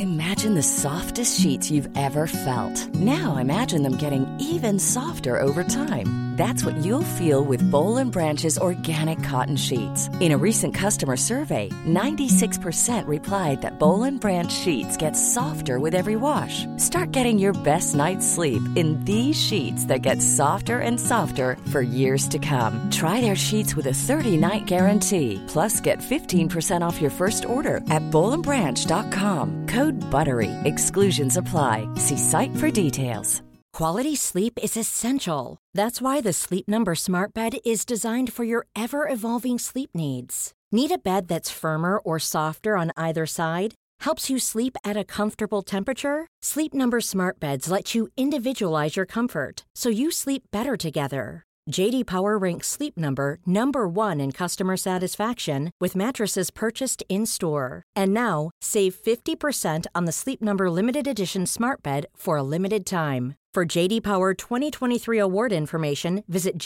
Imagine the softest sheets you've ever felt. Now imagine them getting even softer over time. That's what you'll feel with Boll & Branch's organic cotton sheets. In a recent customer survey, 96% replied that Boll & Branch sheets get softer with every wash. Start getting your best night's sleep in these sheets that get softer and softer for years to come. Try their sheets with a 30-night guarantee. Plus, get 15% off your first order at bollandbranch.com. Code BUTTERY. Exclusions apply. See site for details. Quality sleep is essential. That's why the Sleep Number Smart Bed is designed for your ever-evolving sleep needs. Need a bed that's firmer or softer on either side? Helps you sleep at a comfortable temperature? Sleep Number Smart Beds let you individualize your comfort, so you sleep better together. J.D. Power ranks Sleep Number number 1 in customer satisfaction with mattresses purchased in-store. And now, save 50% on the Sleep Number Limited Edition Smart Bed for a limited time. For J.D. Power 2023 award information, visit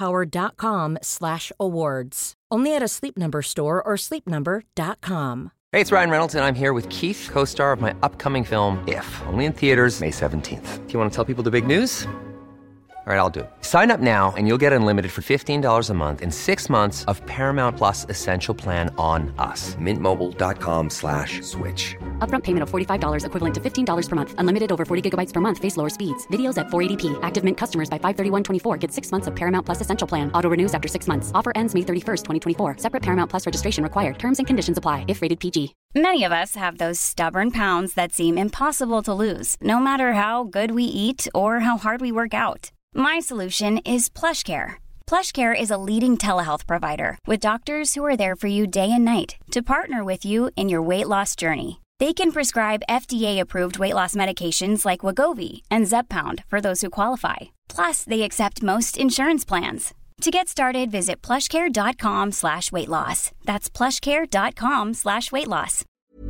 jdpower.com/awards. Only at a Sleep Number store or sleepnumber.com. Hey, it's Ryan Reynolds, and I'm here with Keith, co-star of my upcoming film, If, only in theaters May 17th. Do you want to tell people the big news? All right, I'll do it. Sign up now and you'll get unlimited for $15 a month and 6 months of Paramount Plus Essential Plan on us. MintMobile.com/switch. Upfront payment of $45 equivalent to $15 per month. Unlimited over 40 gigabytes per month. Face lower speeds. Videos at 480p. Active Mint customers by 531.24 get 6 months of Paramount Plus Essential Plan. Auto renews after 6 months. Offer ends May 31st, 2024. Separate Paramount Plus registration required. Terms and conditions apply if rated PG. Many of us have those stubborn pounds that seem impossible to lose, no matter how good we eat or how hard we work out. My solution is PlushCare. PlushCare is a leading telehealth provider with doctors who are there for you day and night to partner with you in your weight loss journey. They can prescribe FDA-approved weight loss medications like Wegovy and Zepbound for those who qualify. Plus, they accept most insurance plans. To get started, visit plushcare.com/weightloss. That's plushcare.com/weightloss.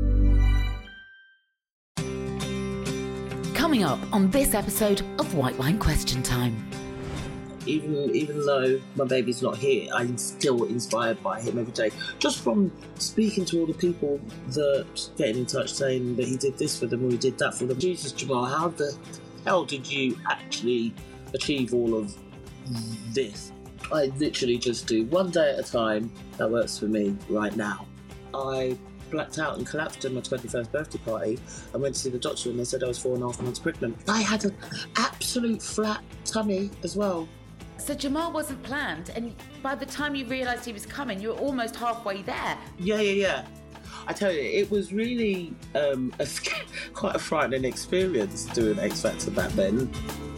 Coming up on this episode of White Wine Question Time. Even though my baby's not here, I'm still inspired by him every day. Just from speaking to all the people that getting in touch saying that he did this for them or he did that for them. Jesus, Jamal, how the hell did you actually achieve all of this? I literally just do one day at a time. That works for me right now. I blacked out and collapsed at my 21st birthday party. I went to see the doctor and they said I was 4.5 months pregnant. I had an absolute flat tummy as well. So Jamal wasn't planned, and by the time you realised he was coming, you were almost halfway there. Yeah. I tell you, it was really quite a frightening experience doing X Factor back then.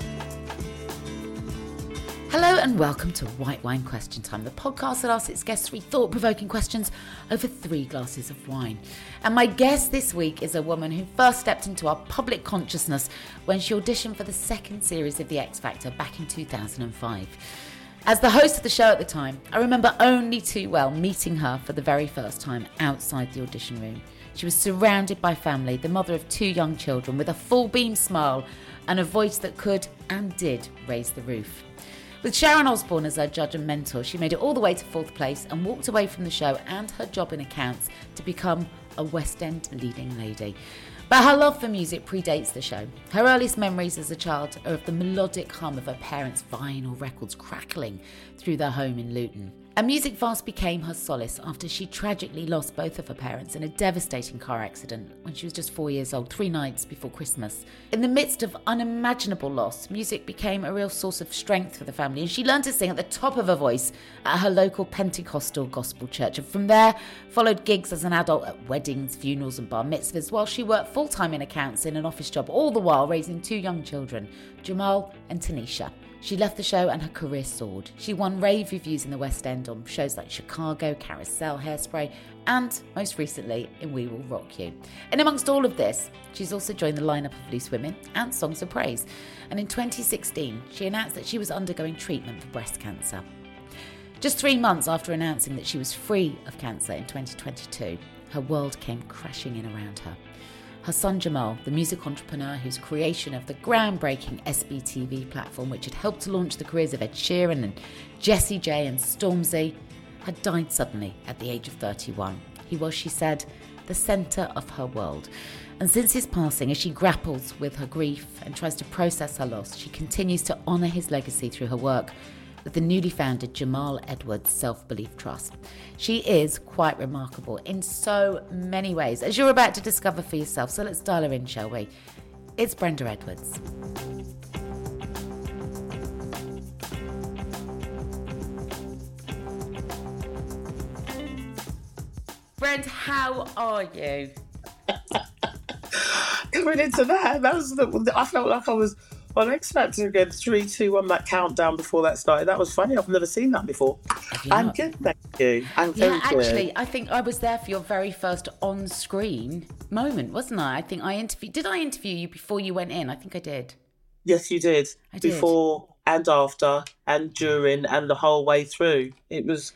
Hello and welcome to White Wine Question Time, the podcast that asks its guests 3 thought-provoking questions over 3 glasses of wine. And my guest this week is a woman who first stepped into our public consciousness when she auditioned for the 2nd series of The X Factor back in 2005. As the host of the show at the time, I remember only too well meeting her for the very first time outside the audition room. She was surrounded by family, the mother of 2 young children, with a full beam smile and a voice that could and did raise the roof. With Sharon Osbourne as her judge and mentor, she made it all the way to 4th place and walked away from the show and her job in accounts to become a West End leading lady. But her love for music predates the show. Her earliest memories as a child are of the melodic hum of her parents' vinyl records crackling through their home in Luton. And music fast became her solace after she tragically lost both of her parents in a devastating car accident when she was just 4 years old, 3 nights before Christmas. In the midst of unimaginable loss, music became a real source of strength for the family, and she learned to sing at the top of her voice at her local Pentecostal gospel church. And from there, followed gigs as an adult at weddings, funerals and bar mitzvahs, while she worked full-time in accounts in an office job, all the while raising 2 young children, Jamal and Tanisha. She left the show and her career soared. She won rave reviews in the West End on shows like Chicago, Carousel, Hairspray, and most recently in We Will Rock You. And amongst all of this, she's also joined the lineup of Loose Women and Songs of Praise. And in 2016, she announced that she was undergoing treatment for breast cancer. Just 3 months after announcing that she was free of cancer in 2022, her world came crashing in around her. Her son Jamal, the music entrepreneur whose creation of the groundbreaking SBTV platform, which had helped to launch the careers of Ed Sheeran and Jessie J and Stormzy, had died suddenly at the age of 31. He was, she said, the centre of her world. And since his passing, as she grapples with her grief and tries to process her loss, she continues to honour his legacy through her work with the newly founded Jamal Edwards Self-Belief Trust. She is quite remarkable in so many ways, as you're about to discover for yourself. So let's dial her in, shall we? It's Brenda Edwards. Brent, how are you? Coming into that I felt like I was on X Factor again. 3, 2, 1. That countdown before that started. That was funny. I've never seen that before. I'm good, thank you. I'm very good. Actually, I think I was there for your very first on-screen moment, wasn't I? I think I interviewed. Did I interview you before you went in? I think I did. Yes, you did. I did. Before and after and during and the whole way through. It was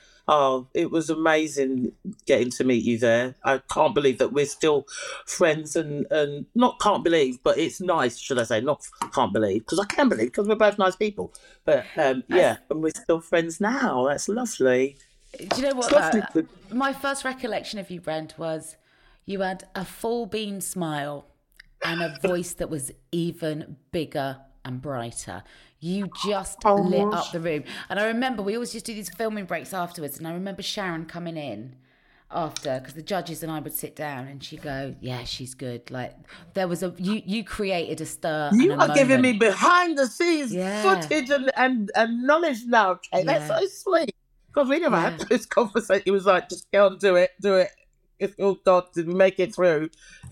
amazing getting to meet you there. I can't believe that we're still friends and not can't believe, but it's nice, should I say, not can't believe, because I can believe, because we're both nice people. But and we're still friends now. That's lovely. Do you know what? My first recollection of you, Brent, was you had a full beam smile and a voice that was even bigger and brighter. You just lit up the room. And I remember we always just do these filming breaks afterwards. And I remember Sharon coming in after, because the judges and I would sit down and she'd go, yeah, she's good. Like, there was you created a stir. You are giving me behind the scenes footage and knowledge now, Kate. Yeah. That's so sweet. Because we never had this conversation. It was like, just go and do it. If God did we make it through,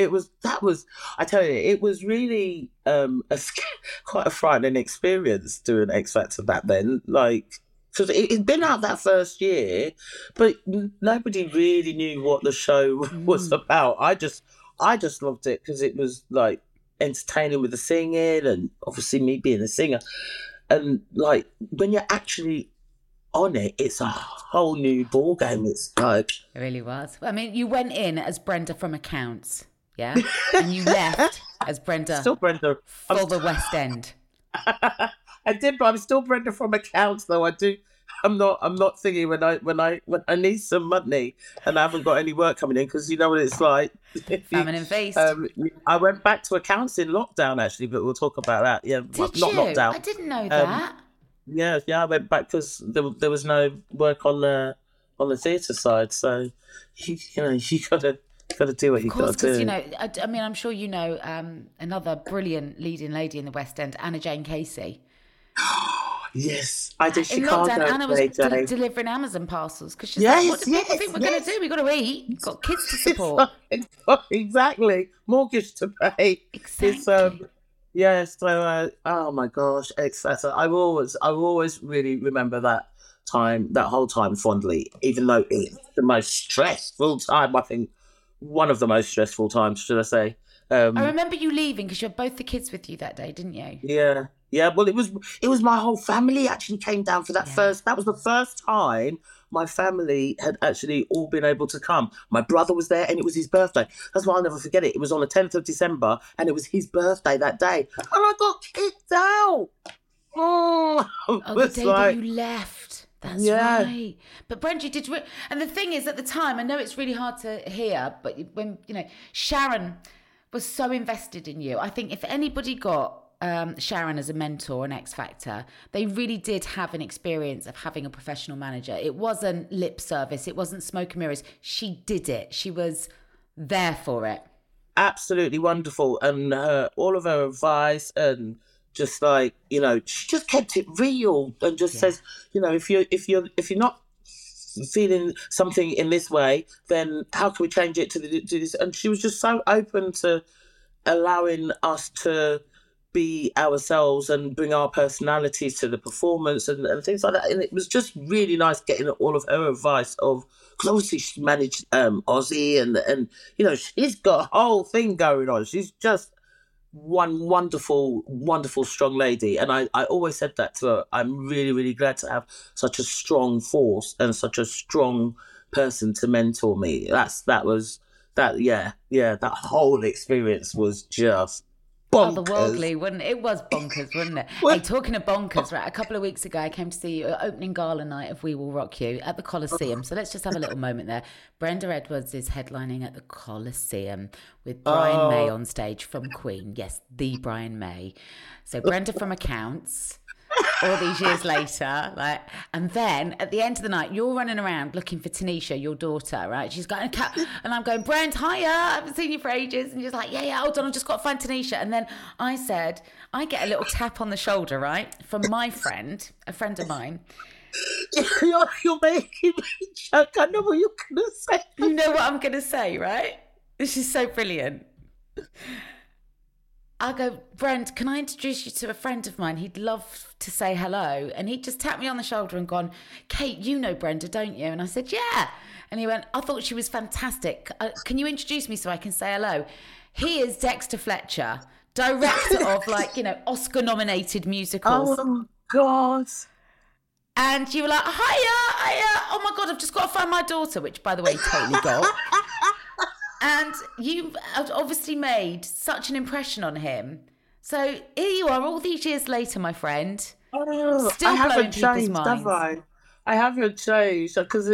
I tell you, it was really quite a frightening experience doing X Factor back then. Like, because it'd been out that first year, but nobody really knew what the show was about. I just loved it because it was like entertaining with the singing, and obviously me being a singer, and like when you're actually on it, it's a whole new ball game. It's like, it really was. I mean, you went in as Brenda from Accounts, yeah, and you left as Brenda. Still Brenda for the West End. I did, but I'm still Brenda from Accounts, though. I'm not singing when I need some money and I haven't got any work coming in, because you know what it's like. Famine and feast. I went back to Accounts in lockdown, actually, but we'll talk about that. Yeah, did not you? Lockdown. I didn't know that. Yeah, I went back because there was no work on the theatre side, so you got to do what you got to do. You know, I mean, I'm sure you know another brilliant leading lady in the West End, Anna Jane Casey. Yes, I did. In lockdown, Anna was delivering Amazon parcels because she's like, what do people think we're going to do? We've got to eat. We've got kids to support. Exactly, mortgage to pay. Exactly. Yes, so oh my gosh, X Factor. I will always really remember that whole time fondly, even though it's the most stressful time. I think one of the most stressful times, should I say? I remember you leaving because you had both the kids with you that day, didn't you? Yeah. Well, it was my whole family actually came down for that first. That was the first time my family had actually all been able to come. My brother was there, and it was his birthday. That's why I'll never forget it. It was on the 10th of December, and it was his birthday that day, and I got kicked out. The day that you left. That's right. But Brent, you did. And the thing is, at the time, I know it's really hard to hear, but when Sharon was so invested in you. I think if anybody got Sharon as a mentor on X Factor, they really did have an experience of having a professional manager. It wasn't lip service. It wasn't smoke and mirrors. She did it. She was there for it. Absolutely wonderful. And all of her advice and just like, she just kept it real and just says, if you're not feeling something in this way, then how can we change it to this? And she was just so open to allowing us to be ourselves and bring our personalities to the performance and things like that. And it was just really nice getting all of her advice because obviously she managed Aussie and she's got a whole thing going on. She's just one wonderful, wonderful, strong lady. And I always said that to her. I'm really, really glad to have such a strong force and such a strong person to mentor me. That whole experience was just Otherworldly, wouldn't it? It was bonkers, wasn't it? Hey, talking of bonkers, right? A couple of weeks ago, I came to see you at opening gala night of We Will Rock You at the Coliseum. So let's just have a little moment there. Brenda Edwards is headlining at the Coliseum with Brian May on stage from Queen. Yes, the Brian May. So Brenda from Accounts. All these years later, like, and then at the end of the night, you're running around looking for Tanisha, your daughter, right? She's got a cat, and I'm going, Brent, hiya, I haven't seen you for ages. And you're like, yeah, hold on, I've just got to find Tanisha. And then I said, I get a little tap on the shoulder, right, from my friend, a friend of mine. You're making me choke. I know what you're going to say. You know what I'm going to say, right? This is so brilliant. I go, Brent, can I introduce you to a friend of mine? He'd love to say hello. And he just tapped me on the shoulder and gone, Kate, you know Brenda, don't you? And I said, yeah. And he went, I thought she was fantastic. Can you introduce me so I can say hello? He is Dexter Fletcher, director of, like, you know, Oscar-nominated musicals. Oh, God. And you were like, hiya. Oh, my God, I've just got to find my daughter, which, by the way, totally got. And you obviously made such an impression on him. So here you are, all these years later, my friend. Still I blowing haven't people's changed, minds. have I? I haven't changed because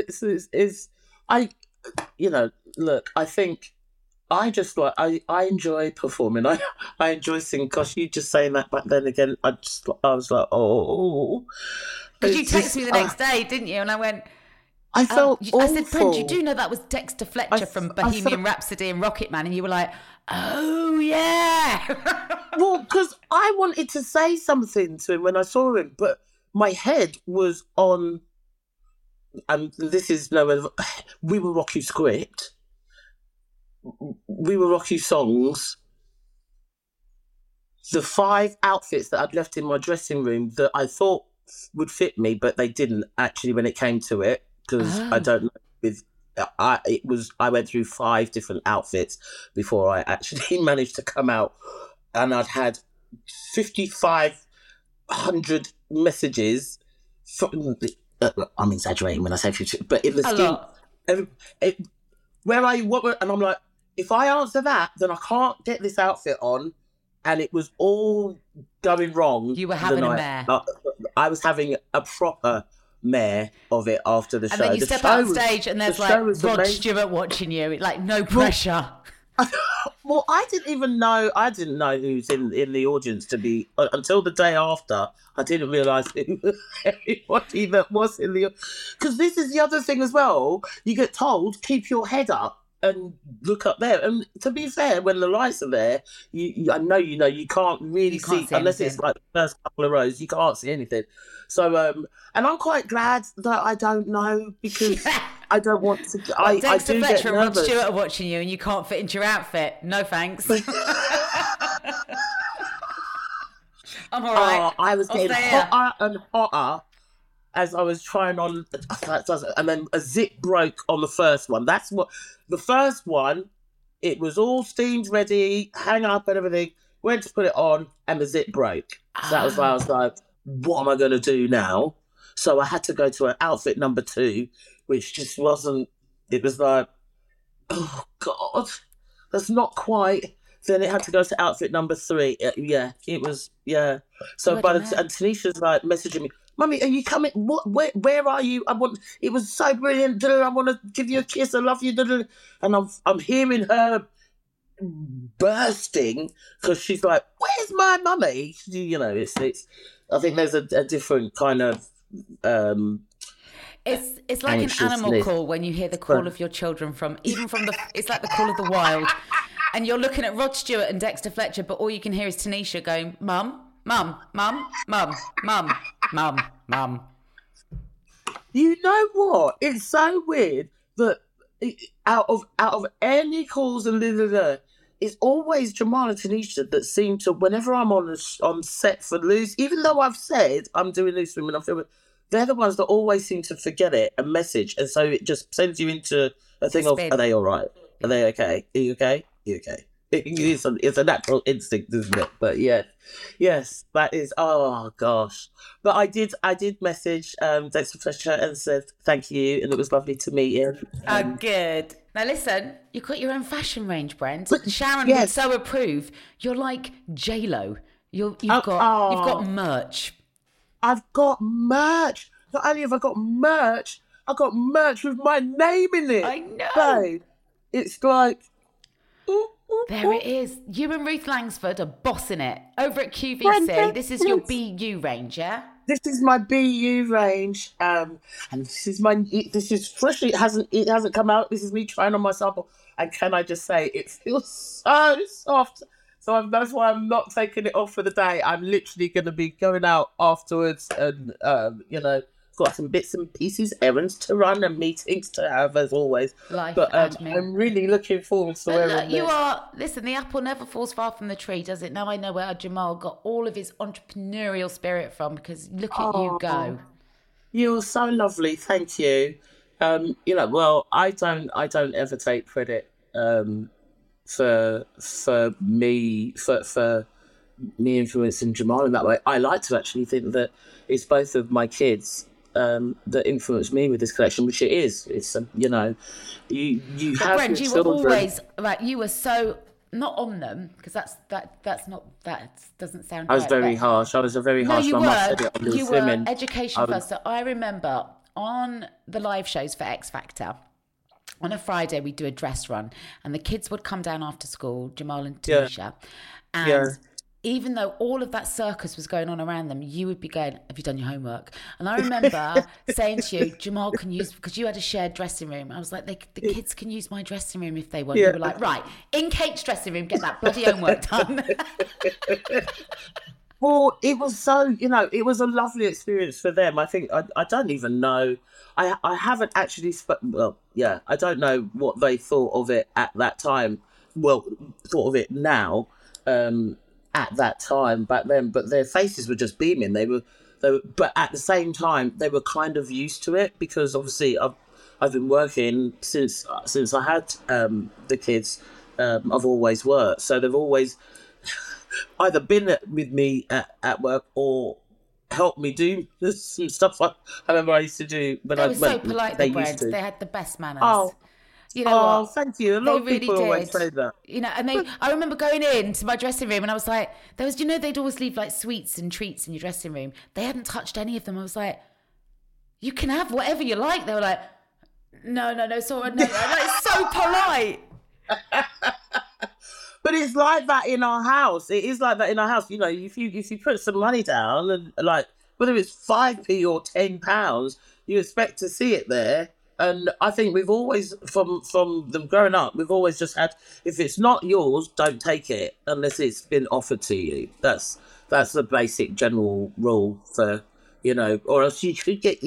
look, I think I just like I enjoy performing. I enjoy singing. Gosh, you just saying that, but then again, I was like, oh. Because you texted me the next day, didn't you? And I went. I felt awful. I said, Brent, you do know that was Dexter Fletcher from Bohemian Rhapsody and Rocket Man, and you were like, oh yeah. Well, because I wanted to say something to him when I saw him, but my head was on, and this is We Will Rock You script, We Will Rock You songs, the 5 outfits that I'd left in my dressing room that I thought would fit me, but they didn't actually when it came to it. Because I don't know, I went through 5 different outfits before I actually managed to come out, and I'd had 5,500 messages. I'm exaggerating when I say 50, but in the scheme, where are you? And I'm like, if I answer that, then I can't get this outfit on, and it was all going wrong. You were having a mare. I was having a proper mare of it after the show. And then you step out on stage and there's like Rod Stewart watching you. Like, no pressure. Well, I didn't know who's in the audience until the day after. I didn't realise anybody that was in the... Because this is the other thing as well. You get told, keep your head up and look up there. And to be fair, when the lights are there, I know you can't really see unless anything. It's like the first couple of rows, you can't see anything. So, and I'm quite glad that I don't know, because I don't want to. Dexter Fletcher and Rod Stewart are watching you, and you can't fit into your outfit. No thanks. I'm all right. I was getting hotter and hotter as I was trying on, and then a zip broke on the first one. That's what the first one. It was all steamed ready, hang up and everything. Went to put it on, and the zip broke. So that was why I was like, what am I going to do now? So I had to go to an outfit number 2, which just wasn't, it was like, oh God, that's not quite. Then it had to go to outfit number 3. Yeah, it was, yeah. So and Tanisha's like messaging me, Mummy, are you coming? Where are you? It was so brilliant. I want to give you a kiss. I love you. And I'm hearing her bursting because she's like, where's my mummy? You know, it's I think there's a different kind of it's like an animal call when you hear the call of your children it's like the call of the wild, and you're looking at Rod Stewart and Dexter Fletcher, but all you can hear is Tanisha going, Mum, Mum, Mum, Mum, Mum, Mum, Mum. You know what? It's so weird that out of any calls and it's always Jamal and Tanisha that seem to, whenever I'm on set for Loose, even though I've said I'm doing Loose Women, I'm filming, they're the ones that always seem to forget it and message, and so it just sends you into a thing of, are they all right? Are they okay? Are you okay? Are you okay? It's a natural instinct, isn't it? But yes, that is. Oh gosh! But I did message Dexter Fletcher and said thank you, and it was lovely to meet him. Good. Now listen, you've got your own fashion range, Brent. But, Sharon would so approve. You're like J-Lo. You've got merch. I've got merch. Not only have I got merch, I've got merch with my name in it. I know. Babe, it's like... There it is. You and Ruth Langsford are bossing it. Over at QVC, Brenda, this is your BU range, yeah? This is my BU range, and this is freshly. It hasn't come out. This is me trying on my sample, and can I just say it feels so soft. So that's why I'm not taking it off for the day. I'm literally going to be going out afterwards, and got some bits and pieces, errands to run, and meetings to have as always. I'm really looking forward to wearing this. Listen, the apple never falls far from the tree, does it? Now I know where Jamal got all of his entrepreneurial spirit from, because look at you go. You're so lovely, thank you. I don't ever take credit for me influencing Jamal in that way. I like to actually think that it's both of my kids that influenced me with this collection, which it is. It's you have Brent, your you children. were always right. You were so not on them, because that doesn't sound. I was right, very harsh. I was a very harsh. You my mum said it on you the were women. education first. So I remember on the live shows for X Factor, on a Friday we'd do a dress run, and the kids would come down after school, Jamal and Tanisha, and even though all of that circus was going on around them, you would be going, have you done your homework? And I remember saying to you, Jamal can use, because you had a shared dressing room. I was like, the kids can use my dressing room if they want. You were like, right, in Kate's dressing room, get that bloody homework done. Well, it was so, it was a lovely experience for them. I think, I don't even know. I haven't actually, I don't know what they thought of it at that time. Well, thought of it now, at that time back then, but their faces were just beaming. They were, but at the same time, they were kind of used to it, because obviously I've been working since I had the kids. I've always worked, so they've always either been with me at work or helped me do some stuff I remember I used to do. But they were so polite. They had the best manners. You know what? Thank you. A lot of people always say that. And I remember going into my dressing room and I was like, they'd always leave like sweets and treats in your dressing room. They hadn't touched any of them. I was like, you can have whatever you like. They were like, no, sorry, no. It's so polite. But it's like that in our house. It is like that in our house. If you put some money down, and like whether it's 5p or £10, you expect to see it there. And I think we've always, from them growing up, we've always just had, if it's not yours, don't take it unless it's been offered to you. That's the basic general rule for, or else you could get,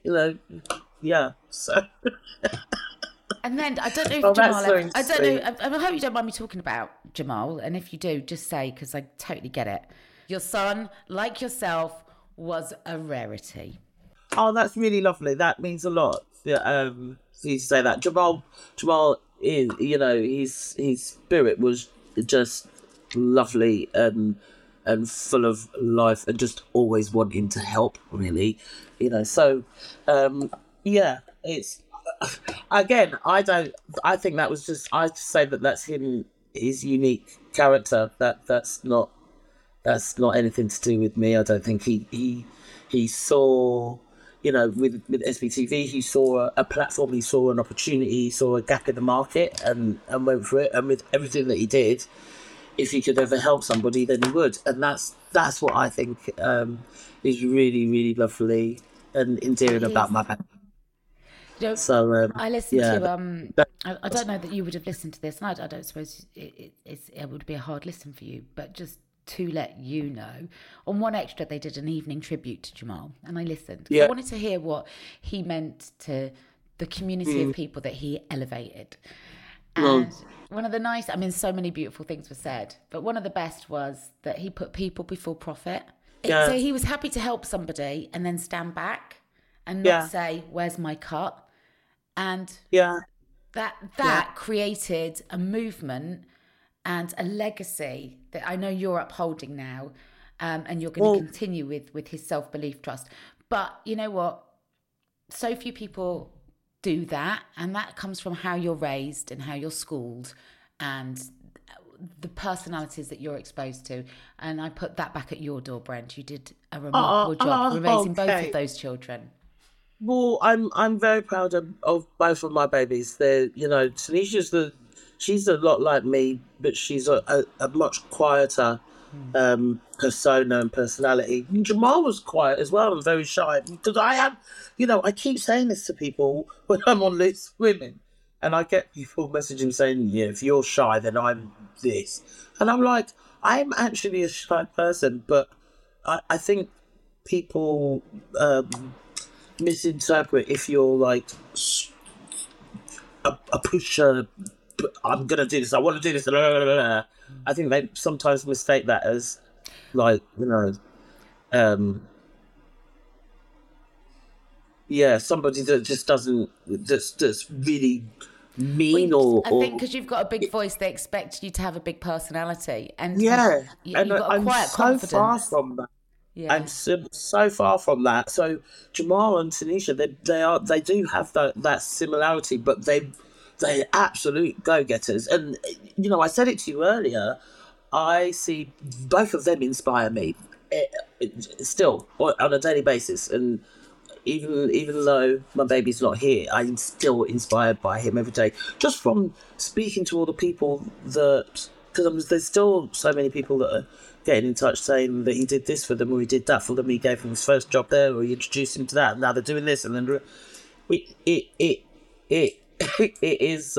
so. And then, I don't know if Jamal, I hope you don't mind me talking about Jamal. And if you do, just say, because I totally get it. Your son, like yourself, was a rarity. Oh, that's really lovely. That means a lot. Yeah, for you to say that. Jamal is, his spirit was just lovely and full of life and just always wanting to help, really. So, it's, again, I think that was just, I say that that's his unique character. That's not anything to do with me. I don't think he saw, with SBTV, he saw a platform, he saw an opportunity, he saw a gap in the market and went for it. And with everything that he did, if he could ever help somebody, then he would. And that's what I think is really, really lovely and endearing about my family. I listened to, I don't know that you would have listened to this, and I don't suppose it would be a hard listen for you, but just to let you know, on One Extra they did an evening tribute to Jamal, and I listened. I wanted to hear what he meant to the community of people that he elevated. And one of the so many beautiful things were said, but one of the best was that he put people before profit. So he was happy to help somebody and then stand back and not say, where's my cut? And that created a movement and a legacy that I know you're upholding now, and you're going to continue with his self-belief trust. But you know what? So few people do that, and that comes from how you're raised and how you're schooled and the personalities that you're exposed to. And I put that back at your door, Brent. You did a remarkable job raising both of those children. Well, I'm very proud of both of my babies. They're, Tanisha's she's a lot like me, but she's a much quieter persona and personality. And Jamal was quiet as well and very shy, because I keep saying this to people when I'm on Loose Women, and I get people messaging saying, if you're shy, then I'm this. And I'm like, I'm actually a shy person, but I think people misinterpret if you're like a pusher. I'm gonna do this. I want to do this. Blah, blah, blah, blah. I think they sometimes mistake that as like somebody that just doesn't that's really mean I think because you've got a big voice, they expect you to have a big personality, and you've got a quiet confidence. Far from that. Yeah. I'm so far from that. So Jamal and Tanisha, they do have that similarity, but they're absolute go-getters. And I said it to you earlier, I see both of them inspire me still on a daily basis. And even though my baby's not here, I'm still inspired by him every day, just from speaking to all the people because there's still so many people that are getting in touch saying that he did this for them, or he did that for them, he gave them his first job there, or he introduced him to that, and now they're doing this, and then it is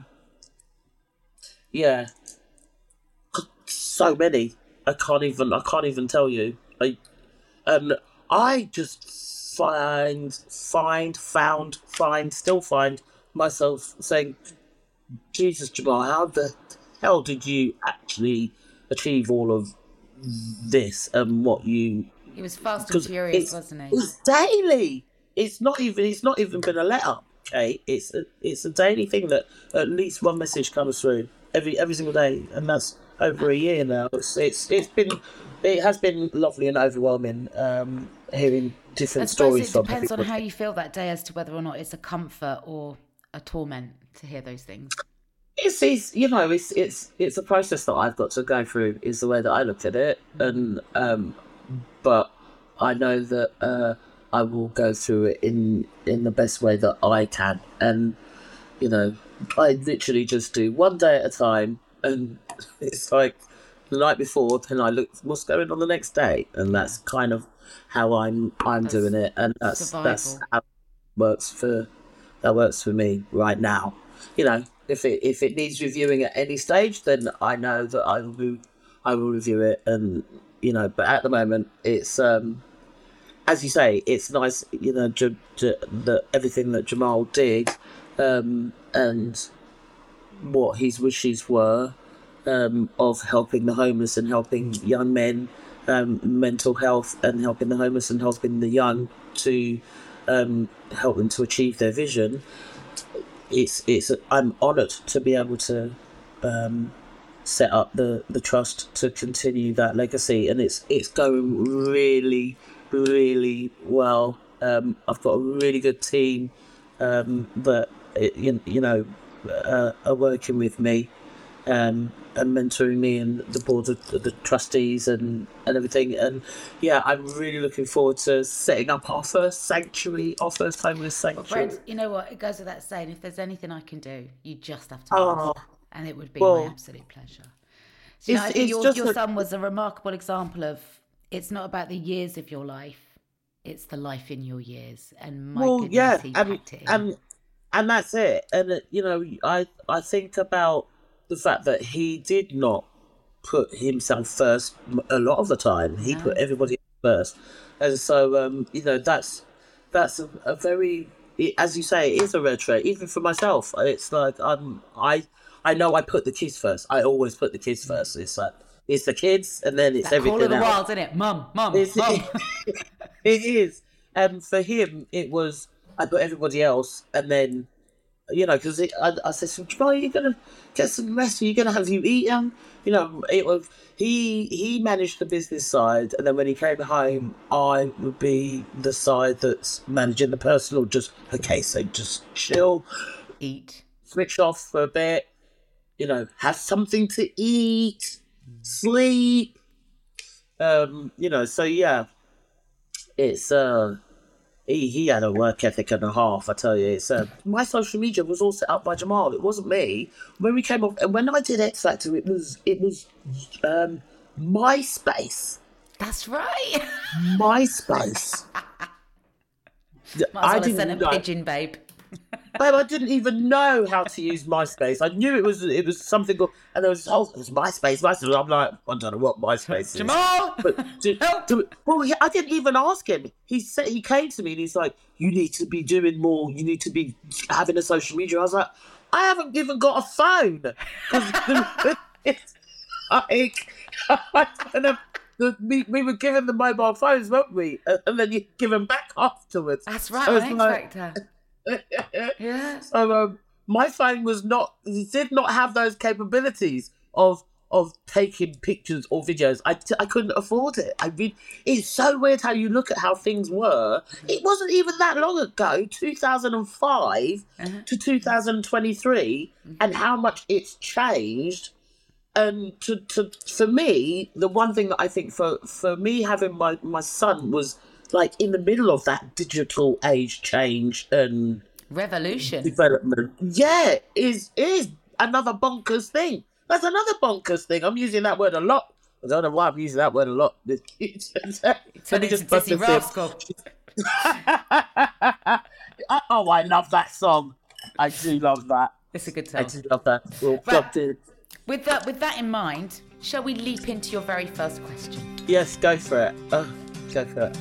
so many. I can't even tell you. I just still find myself saying, Jesus, Jamal, how the hell did you actually achieve all of this and what you... He was fast and furious, wasn't he? It's daily. It's not even been a let up. Okay, it's a daily thing that at least one message comes through every single day, and that's over a year now. It has been lovely and overwhelming hearing different stories from people. It depends on how you feel that day as to whether or not it's a comfort or a torment to hear those things. It's a process that I've got to go through, is the way that I look at it, and but I know that I will go through it in the best way that I can, and I literally just do one day at a time, and it's like the night before, then I look what's going on the next day, and that's kind of how I'm doing it, and that's how it works for me right now. If it needs reviewing at any stage, then I know that I will review it, and but at the moment it's as you say, it's nice, that everything that Jamal did, and what his wishes were, of helping the homeless and helping young men, mental health, and helping the homeless and helping the young to help them to achieve their vision. I'm honoured to be able to set up the trust to continue that legacy, and it's going really, really well. I've got a really good team that are working with me and mentoring me, and the board of the trustees and everything. And I'm really looking forward to setting up our first sanctuary, our first homeless sanctuary. Well, Brent, you know what? It goes without saying, if there's anything I can do, you just have to ask, and it would be my absolute pleasure. So, I think your son was a remarkable example of, it's not about the years of your life, it's the life in your years. And my goodness, he packed it in. And that's it. And I think about the fact that he did not put himself first a lot of the time. He put everybody first, and so that's a very, as you say, it is a rare trait. Even for myself, it's like I know I put the kids first. I always put the kids first. It's like it's the kids, and then it's that everything. Call of the wild, isn't it? Mum. It is, and for him, it was I put everybody else, and then because I said, so, Jamal, you're going to get some rest. Are you going to have you eaten? It was, he managed the business side, and then when he came home, I would be the side that's managing the personal. Just, okay, so just chill. Eat. Switch off for a bit. Have something to eat. Sleep. So yeah. It's, he had a work ethic and a half, I tell you. It's my social media was all set up by Jamal. It wasn't me. When we came off, and when I did X Factor, it was MySpace. That's right. MySpace. I didn't send a pigeon, babe. Babe, I didn't even know how to use MySpace. I knew it was something, and there was it was MySpace. I'm like, I don't know what MySpace is. Jamal, I didn't even ask him. He came to me and he's like, you need to be doing more. You need to be having a social media. I was like, I haven't even got a phone. We were given the mobile phones, weren't we? And then you give them back afterwards. That's right, so X Factor. Yeah. So my phone did not have those capabilities of taking pictures or videos. I couldn't afford it. It's so weird how you look at how things were. It wasn't even that long ago, 2005 to 2023, and how much it's changed. And for me, the one thing that I think for me having my son was like in the middle of that digital age change and revolution development. Yeah, is another bonkers thing. That's another bonkers thing. I'm using that word a lot. I don't know why I'm using that word a lot. Let me just bust this rascal. Oh, I love that song. I do love that. It's a good song. I do love that. With that in mind, shall we leap into your very first question? Yes, go for it. Go for it.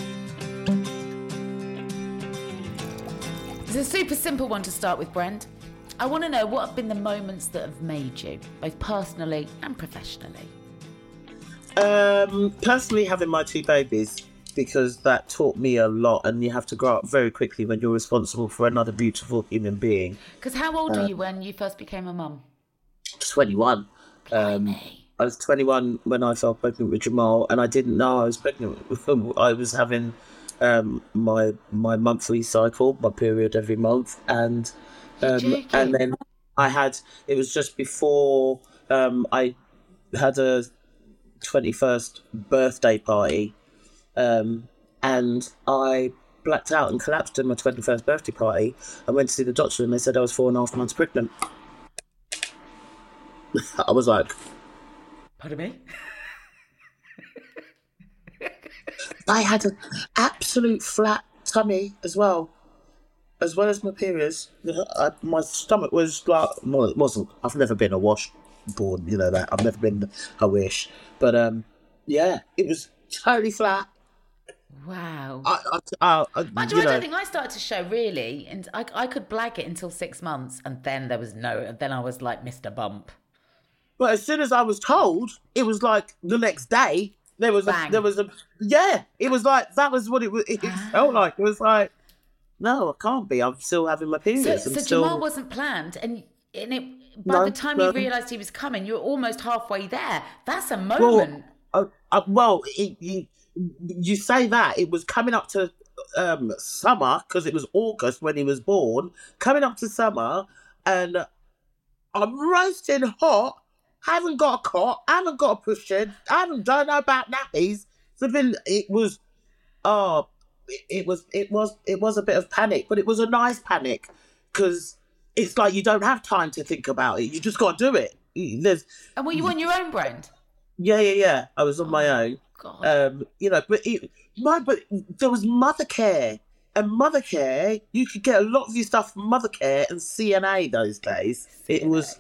It's a super simple one to start with, Brent. I want to know what have been the moments that have made you, both personally and professionally. Personally, having my two babies, because that taught me a lot, and you have to grow up very quickly when you're responsible for another beautiful human being. Because how old were you when you first became a mum? 21. I was 21 when I fell pregnant with Jamal, and I didn't know I was pregnant with him. I was having my monthly cycle, my period every month, and then it was just before I had a 21st birthday party, and I blacked out and collapsed in my 21st birthday party. I went to see the doctor and they said I was 4.5 months pregnant. I was like, pardon me? I had an absolute flat tummy as well as my periods. My stomach was like, well, it wasn't. I've never been a washboard, you know that. I've never been a wish. But yeah, it was totally flat. Wow. I don't think I started to show really, and I could blag it until 6 months, and then then I was like Mr. Bump. But as soon as I was told, it was like the next day. It was like, that was what it felt like. It was like, no, I can't be. I'm still having my periods. So Jamal wasn't planned, and by the time you realised he was coming, you were almost halfway there. That's a moment. You say that. It was coming up to summer, because it was August when he was born, coming up to summer, and I'm roasting hot. I haven't got a cot, I haven't got a cushion, I don't know about nappies. So then it was a bit of panic, but it was a nice panic, because it's like you don't have time to think about it. You just got to do it. And were you on your own, Brent? Yeah. I was on my own. God. But there was Mother Care. And Mother Care, you could get a lot of your stuff from Mother Care and CNA those days. It was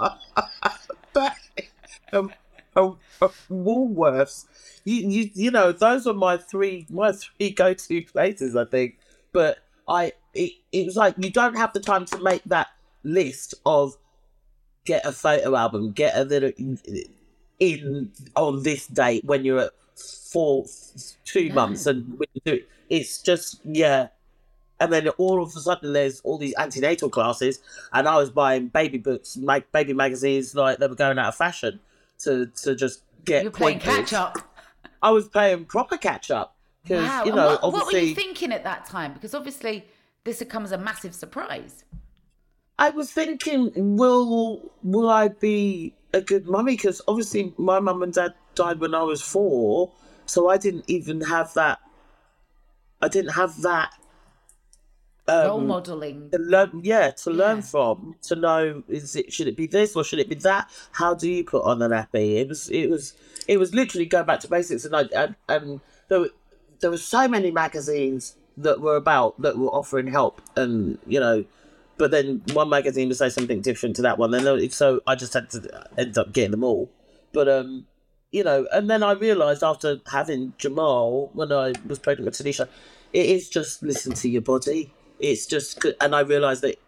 Woolworths. You know, those were my three go-to places, I think. But it was like you don't have the time to make that list of get a photo album, get a little in on this date when you're at 2 months, and when you do it, it's just And then all of a sudden there's all these antenatal classes, and I was buying baby books, baby magazines, like they were going out of fashion to just get. You're playing catch up. I was playing proper catch up because Wow. obviously. What were you thinking at that time? Because obviously this had come as a massive surprise. I was thinking, will I be a good mummy? Because obviously my mum and dad died when I was 4, so I didn't even have that. I didn't have that role modelling. To learn from, to know should it be this or should it be that? How do you put on a nappy? It was literally going back to basics, and there were so many magazines that were offering help, and but then one magazine would say something different to that one. Then so I just had to end up getting them all. But and then I realised after having Jamal, when I was pregnant with Tanisha, it is just listen to your body. It's just, and I realised that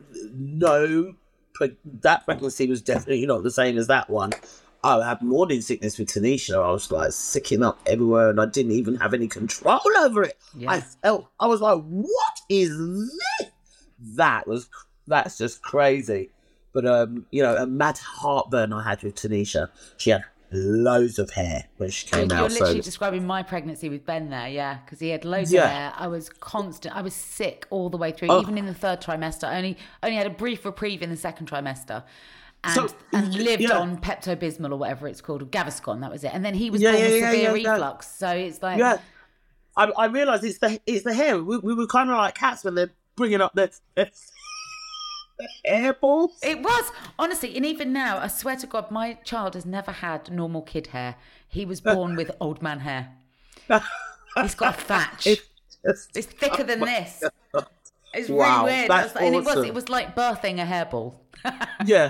that pregnancy was definitely not the same as that one. I had morning sickness with Tanisha. I was like sicking up everywhere, and I didn't even have any control over it. Yeah. I was like, what is this? That's just crazy. But a mad heartburn I had with Tanisha. She had loads of hair when she came out. You're literally describing my pregnancy with Ben there, yeah, because he had loads of hair. I was constant. I was sick all the way through, even in the 3rd trimester. I only had a brief reprieve in the 2nd trimester, and lived on Pepto-Bismol or whatever it's called, or Gaviscon. That was it. And then he was born with severe reflux. So it's like, I realised it's the hair. We were kind of like cats when they're bringing up their hair balls. It was, honestly, and even now, I swear to God, my child has never had normal kid hair. He was born with old man hair. He's got a thatch. It's thicker than this. It's really weird. That's and awesome. it was like birthing a hairball. Yeah.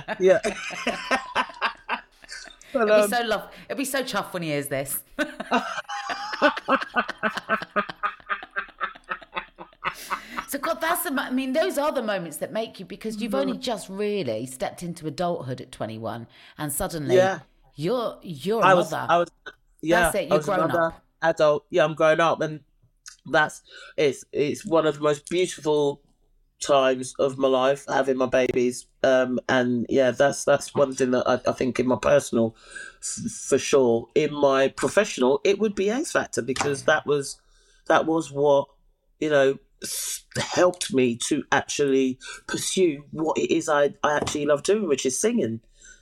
But, it'll be so chuffed when he hears this. So God, those are the moments that make you, because you've only just really stepped into adulthood at 21, and suddenly you're a mother. That's it. You're grown up. Adult. Yeah, I'm grown up, and it's one of the most beautiful times of my life, having my babies. And yeah, that's one thing that I think in my personal, for sure. In my professional, it would be X Factor, because that was what helped me to actually pursue what it is I actually love doing, which is singing.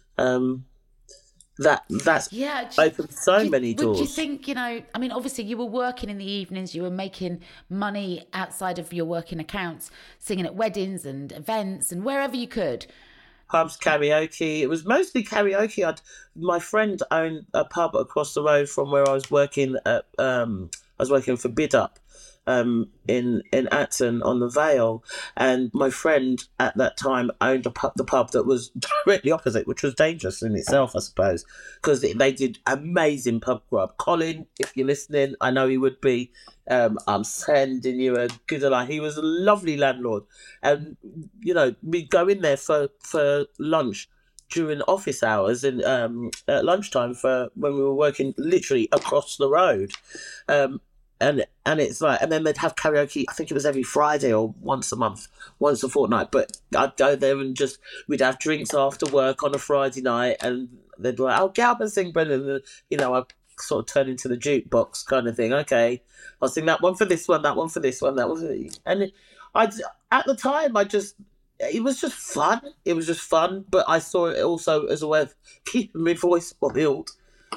That's opened so many doors. Would you think, obviously you were working in the evenings, you were making money outside of your working accounts, singing at weddings and events and wherever you could. Pubs, karaoke. It was mostly karaoke. My friend owned a pub across the road from where I was working at. I was working for Bid Up. In Acton on the Vale, and my friend at that time owned the pub that was directly opposite, which was dangerous in itself, I suppose, because they did amazing pub grub. Colin, if you're listening, I know he would be. I'm sending you a good line. He was a lovely landlord, and we'd go in there for lunch during office hours and at lunchtime for when we were working literally across the road. And it's like, and then they'd have karaoke. I think it was every Friday or once a month, once a fortnight. But I'd go there and we'd have drinks after work on a Friday night, and they'd be like, "Oh, get up and sing, Brendan." I sort of turn into the jukebox kind of thing. Okay, I'll sing that one for this one, that one for this one, that one for this. And at the time, it was just fun. It was just fun, but I saw it also as a way of keeping my voice boiled.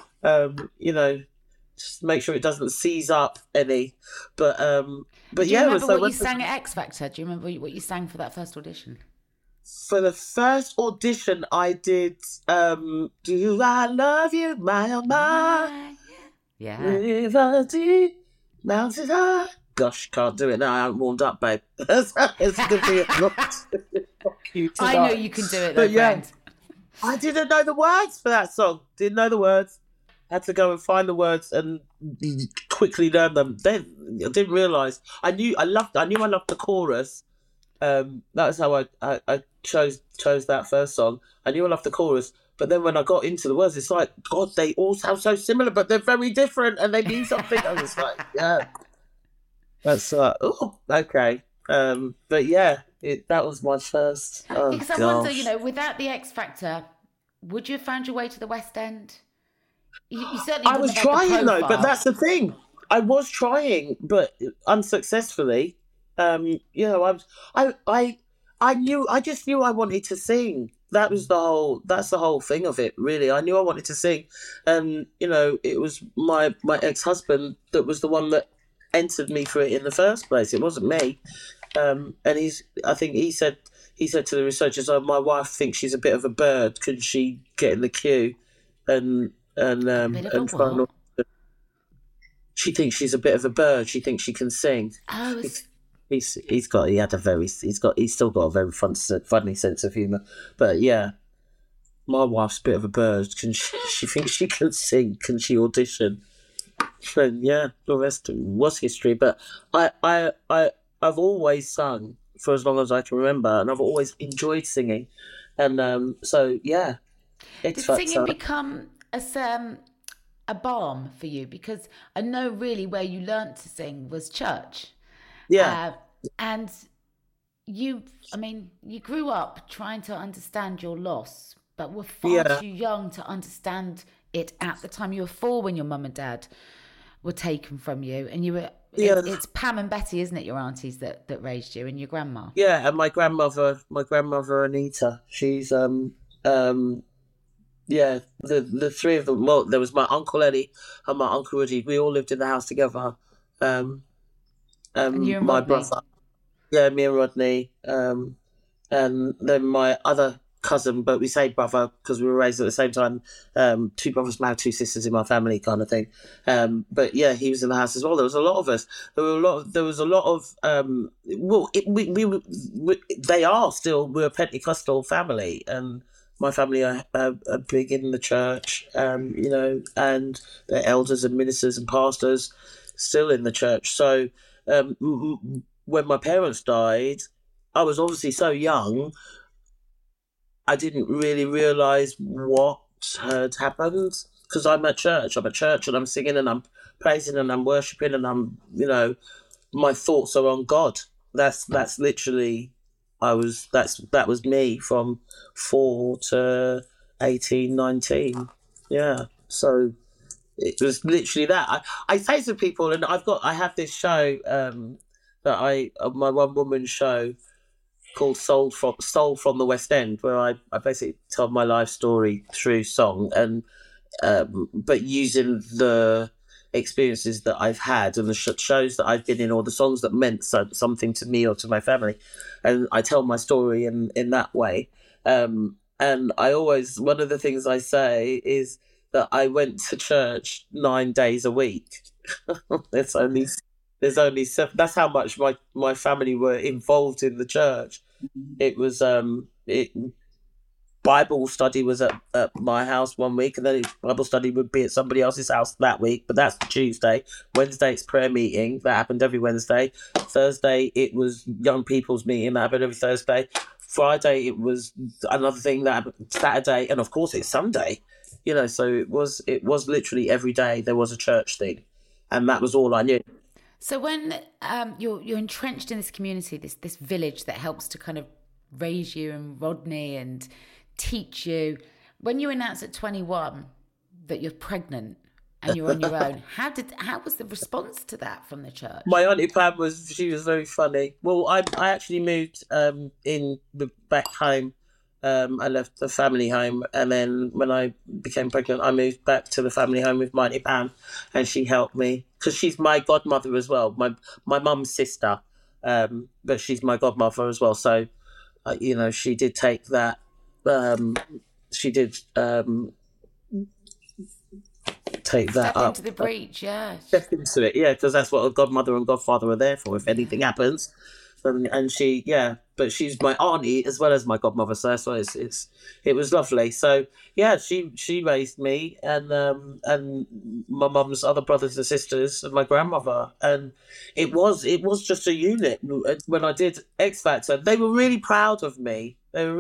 Just make sure it doesn't seize up any. But Do you remember what you sang at X Factor? Do you remember what you sang for that first audition? For the first audition, I did "Do I Love You, My Oh My?" Yeah. River deep, mountain high. Gosh, can't do it now. I haven't warmed up, babe. It's going to be a lot cute tonight. I know you can do it, though, friend. I didn't know the words for that song. Didn't know the words. Had to go and find the words and quickly learn them. Then I didn't realise. I knew I loved the chorus. That was how I chose that first song. I knew I loved the chorus, but then when I got into the words, it's like, God, they all sound so similar, but they're very different, and they mean something. I was like, yeah, that's oh, okay. But yeah, that was my first. Oh, because I wonder, you know, without the X Factor, would you have found your way to the West End? You certainly. I was trying though, but that's the thing. I was trying, but unsuccessfully. You know, I just knew I wanted to sing. That's the whole thing of it, really. I knew I wanted to sing. And, you know, it was my ex-husband that was the one that entered me for it in the first place. It wasn't me. And I think he said to the researchers, "Oh, my wife thinks she's a bit of a bird. Could she get in the queue?" And she thinks she's a bit of a bird. She thinks she can sing. Oh, he's still got a very funny sense of humour. But yeah, my wife's a bit of a bird. She thinks she can sing? Can she audition? And yeah, the rest was history. But I've always sung for as long as I can remember, and I've always enjoyed singing. And so yeah, did singing become a balm for you? Because I know really where you learnt to sing was church. Yeah. And you grew up trying to understand your loss, but were far too young to understand it at the time. You were 4 when your mum and dad were taken from you, and you were. It's Pam and Betty, isn't it? Your aunties that raised you, and your grandma. Yeah, and my grandmother Anita. She's yeah, the three of them. Well, there was my Uncle Eddie and my Uncle Woody. We all lived in the house together. And you and my Rodney. brother, yeah, me and Rodney, and then my other cousin, but we say brother because we were raised at the same time. 2 brothers married 2 sisters in my family, kind of thing. But yeah, he was in the house as well. There was a lot of us. There was a lot of. They are still. We're a Pentecostal family, and my family are big in the church. You know, and the elders and ministers and pastors still in the church. So. When my parents died, I was obviously so young, I didn't really realise what had happened, because I'm at church and I'm singing and I'm praising and I'm worshipping and I'm, you know, my thoughts are on God. That's literally, that was me from 4 to 18, 19. Yeah. So it was literally that. I say to people, and I have this show my one woman show called Soul from the West End, where I basically tell my life story through song, and but using the experiences that I've had and the shows that I've been in, or the songs that meant something to me or to my family, and I tell my story in that way. And I always, one of the things I say is that I went to church 9 days a week. There's only 7. That's how much my family were involved in the church. It was Bible study was at my house one week, and then Bible study would be at somebody else's house that week, but that's Tuesday. Wednesday it's prayer meeting, that happened every Wednesday. Thursday it was young people's meeting, that happened every Thursday. Friday it was another thing, that happened Saturday, and of course it's Sunday. You know, so it was literally every day there was a church thing, and that was all I knew. So when you're entrenched in this community, this village that helps to kind of raise you and Rodney and teach you, when you announce at 21 that you're pregnant and you're on your own, how was the response to that from the church? My Auntie Pam was very funny. Well, I actually moved back home. I left the family home, and then when I became pregnant, I moved back to the family home with my Auntie Pam, and she helped me because she's my godmother as well. My mum's sister, but she's my godmother as well. So, you know, she did take that. She did take that Step up. into the breach, yeah. Step into it, yeah, because that's what a godmother and godfather are there for. If anything happens. And she, yeah, but she's my auntie as well as my godmother, so that's why it was lovely. So yeah, she raised me and my mum's other brothers and sisters and my grandmother, and it was just a unit. When I did X Factor, they were really proud of me.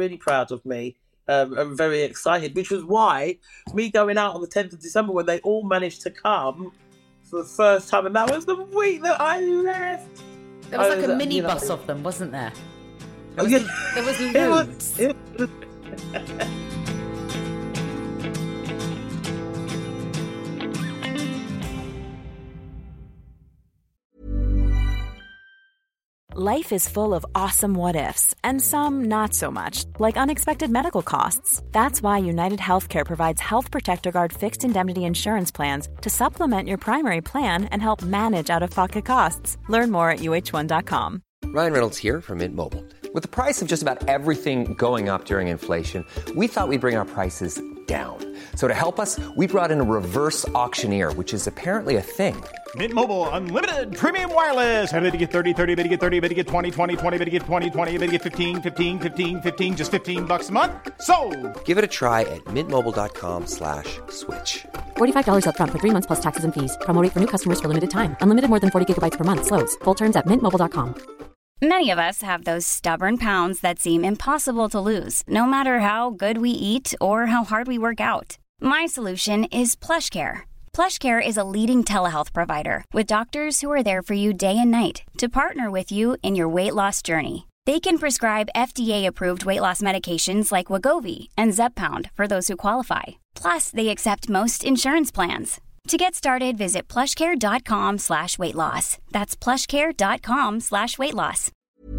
And very excited, which was why me going out on the 10th of December when they all managed to come for the first time, and that was the week that I left. There was like a minibus of them, wasn't there? There was loads. Life is full of awesome what-ifs, and some not so much, like unexpected medical costs. That's why United Healthcare provides Health Protector Guard fixed indemnity insurance plans to supplement your primary plan and help manage out-of-pocket costs. Learn more at uh1.com. Ryan Reynolds here from Mint Mobile. With the price of just about everything going up during inflation, we thought we'd bring our prices down. So to help us, we brought in a reverse auctioneer, which is apparently a thing. Mint Mobile Unlimited Premium Wireless. How to get 30, 30, bit to get 30, bit to get 20, 20, 20, bit to get 20, 20, bit to get 15, 15, 15, 15, just $15 a month? Sold! Give it a try at mintmobile.com/switch. $45 up front for 3 months plus taxes and fees. Promo rate for new customers for limited time. Unlimited more than 40 gigabytes per month. Slows full terms at mintmobile.com. Many of us have those stubborn pounds that seem impossible to lose, no matter how good we eat or how hard we work out. My solution is PlushCare. PlushCare is a leading telehealth provider with doctors who are there for you day and night to partner with you in your weight loss journey. They can prescribe FDA-approved weight loss medications like Wegovy and Zepbound for those who qualify. Plus, they accept most insurance plans. To get started, visit plushcare.com/weightloss. That's plushcare.com/weightloss.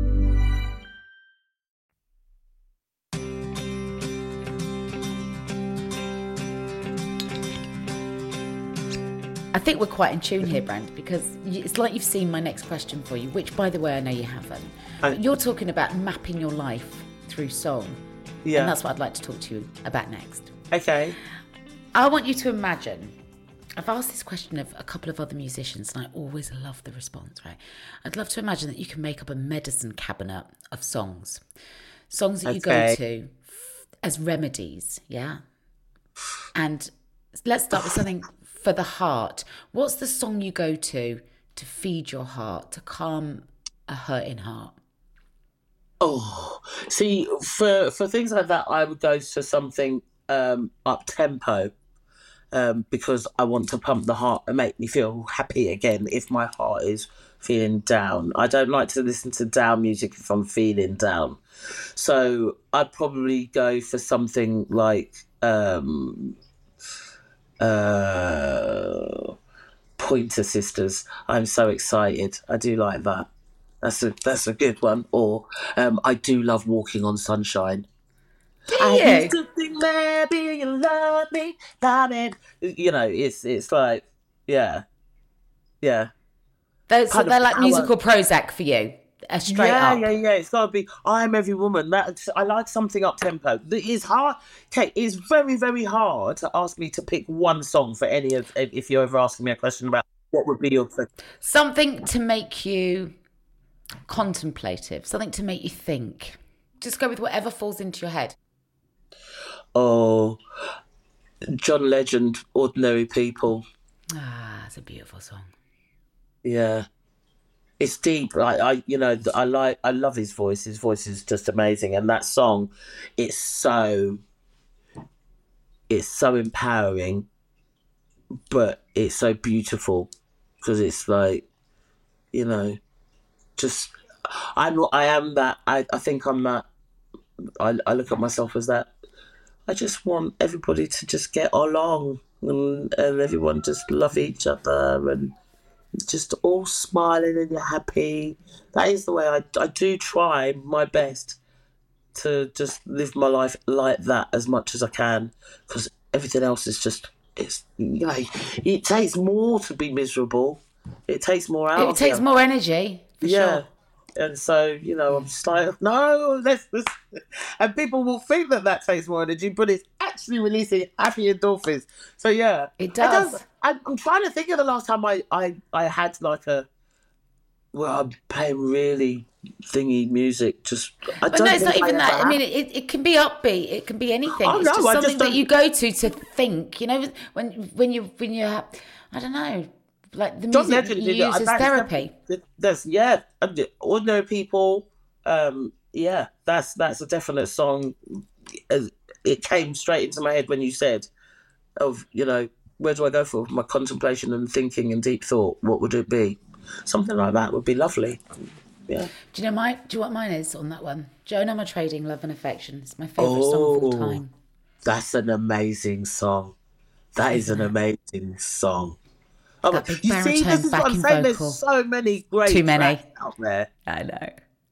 I think we're quite in tune here, Brand, because it's like you've seen my next question for you, which, by the way, I know you haven't. But you're talking about mapping your life through song. Yeah. And that's what I'd like to talk to you about next. Okay. I want you to imagine... I've asked this question of a couple of other musicians, and I always love the response, right? I'd love to imagine that you can make up a medicine cabinet of songs. Songs that you go to as remedies, yeah? And let's start with something for the heart. What's the song you go to feed your heart, to calm a hurting heart? Oh, see, for things like that, I would go to something up-tempo. Because I want to pump the heart and make me feel happy again if my heart is feeling down. I don't like to listen to down music if I'm feeling down. So I'd probably go for something like Pointer Sisters. I'm so excited. I do like that. That's a good one. Or I do love Walking on Sunshine. I used to think maybe you love me, darling. You know, it's like, yeah. So they're like power. Musical Prozac for you, straight up. Yeah. It's got to be I'm Every Woman. I like something up tempo. It's hard. Okay, it's very, very hard to ask me to pick one song for any of. If you're ever asking me a question about what would be your something to make you contemplative, something to make you think. Just go with whatever falls into your head. Oh, John Legend, Ordinary People. It's a beautiful song. Yeah, it's deep. I love his voice. His voice is just amazing, and that song, it's so empowering, but it's so beautiful because it's like, just I am that. I think I'm that. I look at myself as that. I just want everybody to just get along and everyone just love each other and just all smiling and you're happy. That is the way I do try my best to just live my life like that as much as I can, because everything else is just, it takes more to be miserable. It takes more out of you. It takes more energy, for sure. And so, I'm just like, no, let's... And people will think that takes more energy, but it's actually releasing happy endorphins. So, yeah. It does. I'm trying to think of the last time I had like I'm playing really thingy music. It's not even that. I mean, it can be upbeat. It can be anything. It's just something that you go to think. When you have, I don't know, like the music you use as therapy. Ordinary People. That's a definite song. It came straight into my head when you said, where do I go for my contemplation and thinking and deep thought? What would it be? Something like that would be lovely. yeah. Do you know what mine is on that one? Joan Armatrading, Love and Affection. It's my favourite song of all time. That's an amazing song. That is an amazing song. Oh, That big you see, baritone this is what I'm backing saying. vocal. There's so many great Too many. tracks out there. I know.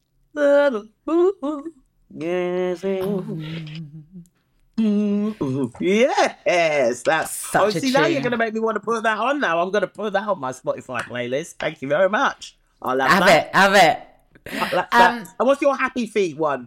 Yes, that's Such a see, now tune. you're going to make me want to put that on. Now I'm going to put that on my Spotify playlist. Thank you very much. I'll have that. Have it. And what's your happy feet one?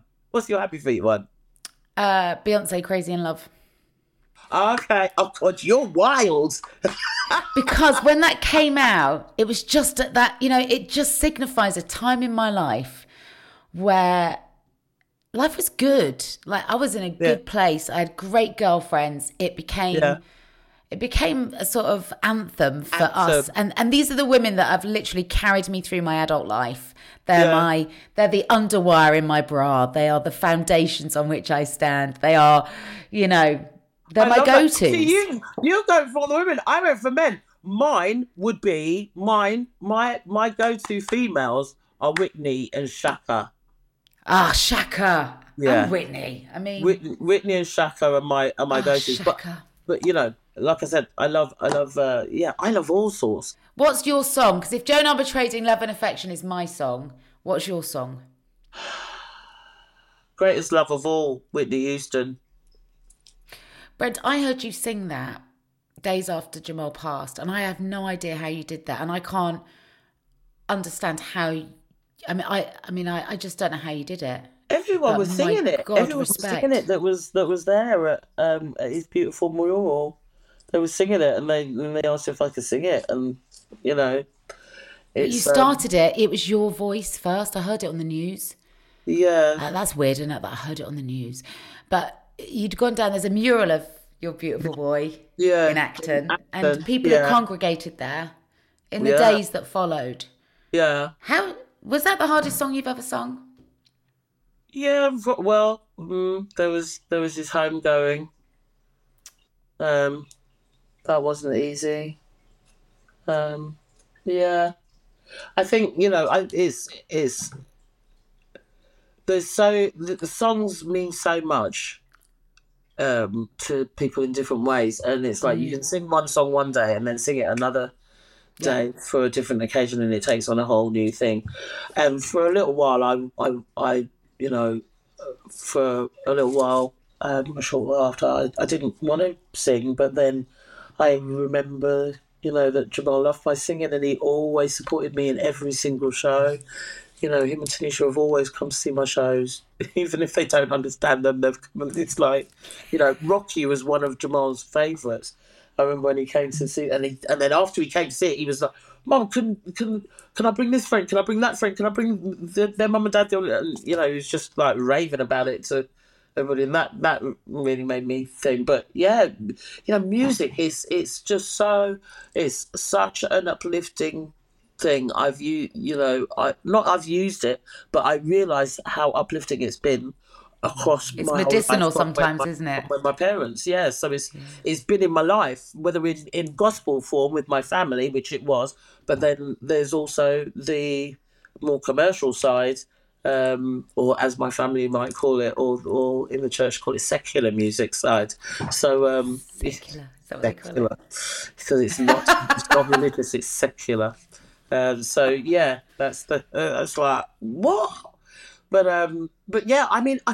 Beyonce, Crazy in Love. Okay. Oh God, you're wild. Because when that came out, it was just at that, it just signifies a time in my life where life was good. Like, I was in a good place. I had great girlfriends. It became a sort of anthem for us. And these are the women that have literally carried me through my adult life. They're the underwire in my bra. They are the foundations on which I stand. They are, they're my go-tos. See, you go for the women. I went for men. Mine would be my go-to females are Whitney and Shaka. Ah, Shaka. Yeah. And Whitney. I mean, Whitney and Shaka are my go-tos. Shaka. But like I said, I love all sorts. What's your song? Because if Joan Armatrading, Love and Affection is my song, what's your song? Greatest Love of All, Whitney Houston. Brent, I heard you sing that days after Jamal passed, and I have no idea how you did that, and I can't understand how. I just don't know how you did it. Everyone was singing it. God, Everyone was singing it. That was there at his beautiful mural. They were singing it, and they asked if I could sing it, and you started it. It was your voice first. I heard it on the news. Yeah, that's weird, isn't it? That I heard it on the news, but you'd gone down. There's a mural of your beautiful boy in Acton, and people had congregated there in the days that followed. Yeah. How was that the hardest song you've ever sung? Yeah, well, there was his homegoing. That wasn't easy. Yeah, I think it's the songs mean so much to people in different ways, and it's like you can sing one song one day and then sing it another day for a different occasion, and it takes on a whole new thing. And for a little while, a short while after, I didn't want to sing, but then I remember, that Jamal loved my singing, and he always supported me in every single show. Him and Tanisha have always come to see my shows, even if they don't understand them. They've come. It's like, Rocky was one of Jamal's favourites. I remember when he came to see, and then after he came to see it, he was like, "Mum, can I bring this friend? Can I bring that friend? Can I bring their mum and dad?" And, he was just like raving about it to everybody, and that really made me think. But yeah, music it's such an uplifting thing. I've used it, but I realise how uplifting it's been across it's my medicinal whole life, sometimes, isn't it? With my parents, so it's been in my life, whether it's in gospel form with my family, which it was, but then there's also the more commercial side, or as my family might call it, or in the church call it secular music side. So secular, is that what they call it? Because it's not religious, it's secular. So yeah, that's like what. But yeah, I mean,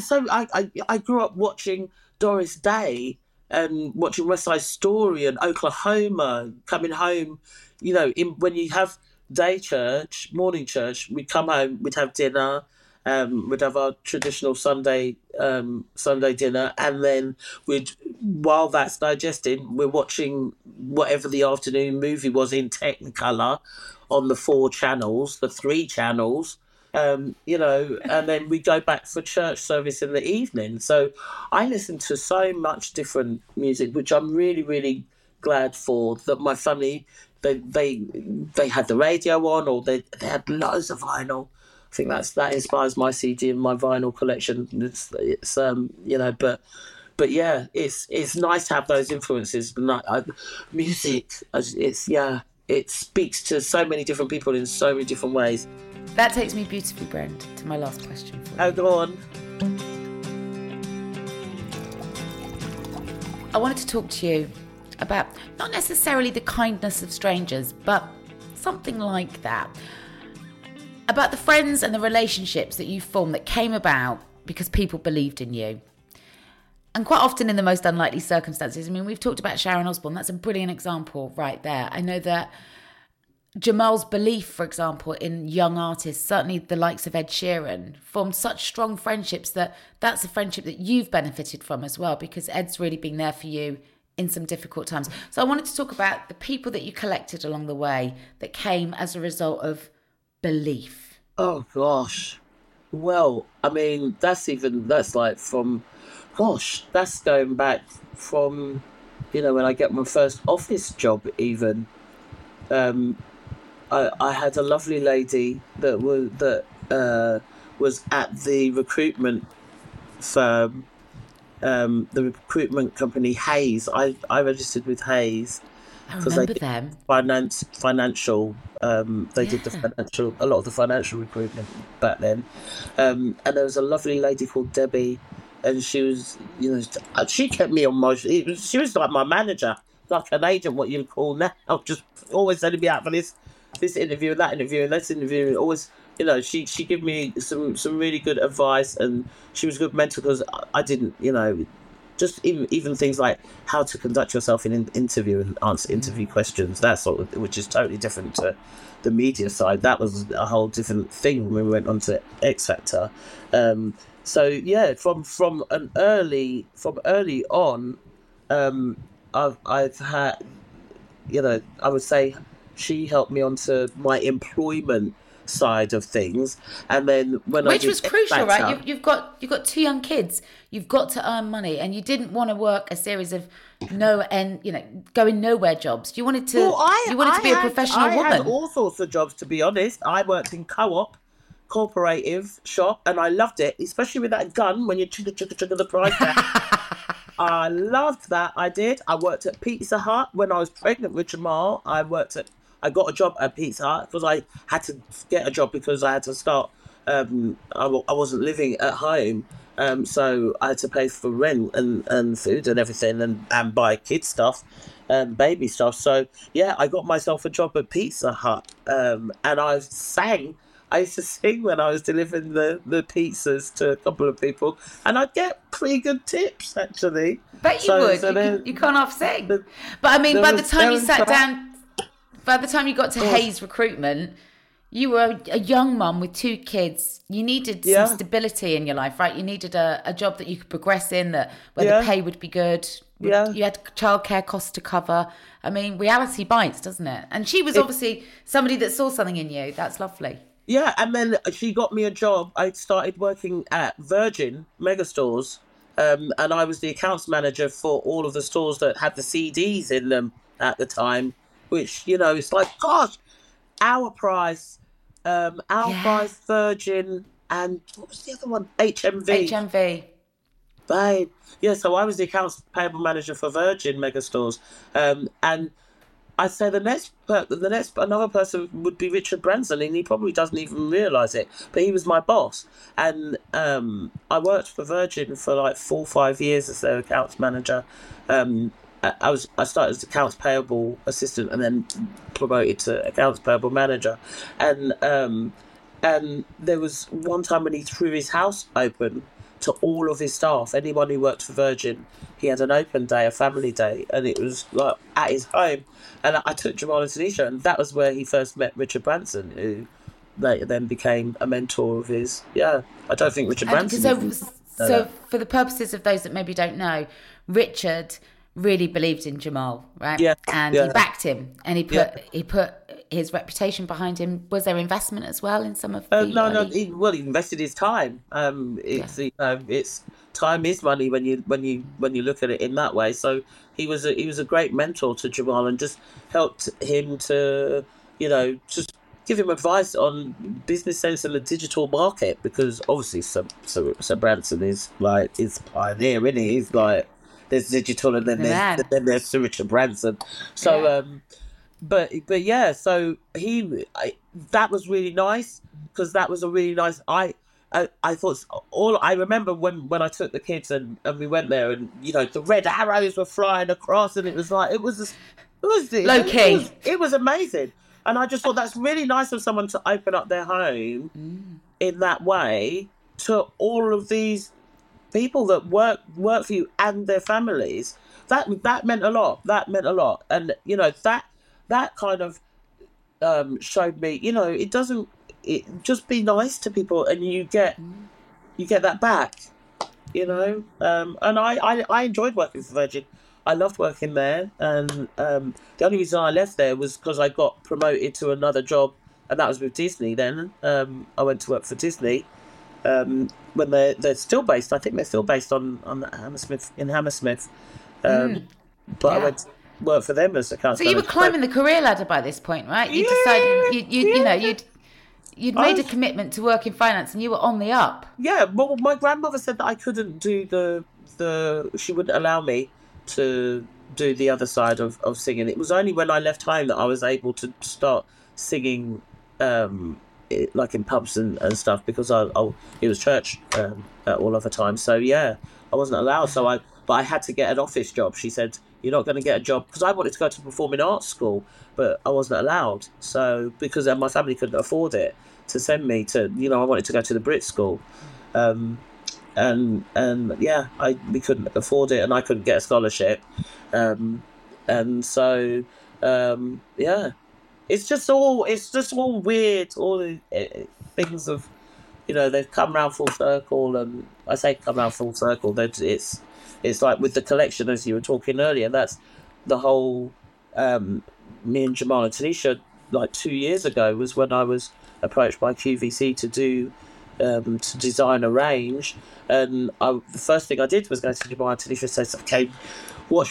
I grew up watching Doris Day and watching West Side Story and Oklahoma, coming home, when you have day church, morning church, we'd come home, we'd have dinner, we'd have our traditional Sunday dinner, and then while that's digesting, we're watching whatever the afternoon movie was in Technicolor on the 3 channels. And then we go back for church service in the evening. So I listen to so much different music, which I'm really, really glad for, that my family, they had the radio on, or they had loads of vinyl. I think that inspires my CD and my vinyl collection. It's but yeah, it's nice to have those influences. Music, it speaks to so many different people in so many different ways. That takes me beautifully, Brent, to my last question for you. Oh, go on. I wanted to talk to you about not necessarily the kindness of strangers, but something like that. About the friends and the relationships that you formed that came about because people believed in you. And quite often in the most unlikely circumstances. I mean, we've talked about Sharon Osbourne. That's a brilliant example right there. I know that Jamal's belief, for example, in young artists, certainly the likes of Ed Sheeran, formed such strong friendships that's a friendship that you've benefited from as well, because Ed's really been there for you in some difficult times. So I wanted to talk about the people that you collected along the way that came as a result of belief. Oh, gosh. Well, I mean, that's going back from, when I get my first office job even. I had a lovely lady that was at the recruitment firm, the recruitment company Hayes. I registered with Hayes. I remember them. Financial. They did a lot of the financial recruitment back then. And there was a lovely lady called Debbie, and she was, she kept me on she was like my manager, like an agent, what you'd call now. Just always sending me out for this interview and that interview and this interview, and always, she gave me some really good advice, and she was a good mentor, because I didn't, just even things like how to conduct yourself in an interview and answer interview questions, that sort of, which is totally different to the media side. That was a whole different thing when we went on to X Factor. So yeah, from early on, I've had, I would say she helped me onto my employment side of things, and then which was crucial, right? You've got 2 young kids. You've got to earn money, and you didn't want to work a series of going nowhere jobs. You wanted to. To be a professional woman. I had all sorts of jobs, to be honest. I worked in co-op, cooperative shop, and I loved it, especially with that gun when you trigger the price tag. I loved that. I did. I worked at Pizza Hut when I was pregnant with Jamal. I got a job at Pizza Hut because I had to get a job because I had to start. I wasn't living at home, so I had to pay for rent and food and everything, and buy kids stuff and baby stuff. So yeah, I got myself a job at Pizza Hut, and I used to sing when I was delivering the pizzas to a couple of people, and I'd get pretty good tips, actually. Bet you would. You can't half sing. But I mean, by the time you sat down, by the time you got to Hayes Recruitment, you were a young mum with 2 kids. You needed some stability in your life, right? You needed a job that you could progress in, where the pay would be good. Yeah. You had childcare costs to cover. I mean, reality bites, doesn't it? And she was obviously somebody that saw something in you. That's lovely. Yeah, and then she got me a job. I started working at Virgin Megastores, and I was the accounts manager for all of the stores that had the CDs in them at the time, which, it's like, gosh, Our Price, Virgin, and what was the other one? HMV. Babe. Yeah, so I was the accounts payable manager for Virgin Megastores, and I'd say another person would be Richard Branson, and he probably doesn't even realise it, but he was my boss. And I worked for Virgin for like 4 or 5 years as their accounts manager. I started as accounts payable assistant and then promoted to accounts payable manager. And there was one time when he threw his house open to all of his staff. Anyone who worked for Virgin, he had an open day, a family day, and it was like at his home. And I took Jamal and Tanisha, and that was where he first met Richard Branson, who later then became a mentor of his. Yeah, I don't think Richard Branson. So for the purposes of those that maybe don't know, Richard really believed in Jamal, right? Yeah, and he backed him, and he put his reputation behind him. Was there investment as well in some of the? No. He invested his time. It's time is money when you look at it in that way. So he was a great mentor to Jamal and just helped him to just give him advice on business sense in the digital market, because obviously Sir Branson is pioneer, isn't he? He's like, there's digital and then there's Sir Richard Branson. So but yeah, so that was really nice, because that was a really nice. I thought I remember when I took the kids and we went there, and the red arrows were flying across, and it was like it was low key. It was amazing, and I just thought that's really nice of someone to open up their home in that way to all of these people that work for you and their families. That meant a lot. That meant a lot, and that kind of showed me, just be nice to people, and you get that back, and I enjoyed working for Virgin. I loved working there, and the only reason I left there was because I got promoted to another job, and that was with Disney. Then I went to work for Disney when they're still based. I think they're still based on Hammersmith, in Hammersmith, but I went to work for them as accounts manager. So you were climbing the career ladder by this point, right? You decided you'd made a commitment to work in finance, and you were on the up. Yeah, well, my grandmother said that I couldn't do she wouldn't allow me to do the other side of singing. It was only when I left home that I was able to start singing, like in pubs and stuff, because it was church all of the time. So yeah, I wasn't allowed. But I had to get an office job. She said, "You're not going to get a job," because I wanted to go to performing arts school, but I wasn't allowed. So because my family couldn't afford it to send me to, I wanted to go to the Brit school. And yeah, we couldn't afford it, and I couldn't get a scholarship, and so yeah, it's just all weird. All the things of, they've come round full circle, and I say come round full circle. That it's like with the collection, as you were talking earlier. That's the whole. Me and Jamal and Tanisha, like 2 years ago, was when I was approached by QVC to do. To design a range, and the first thing I did was go to Jamal and Tanisha and say, "Okay, what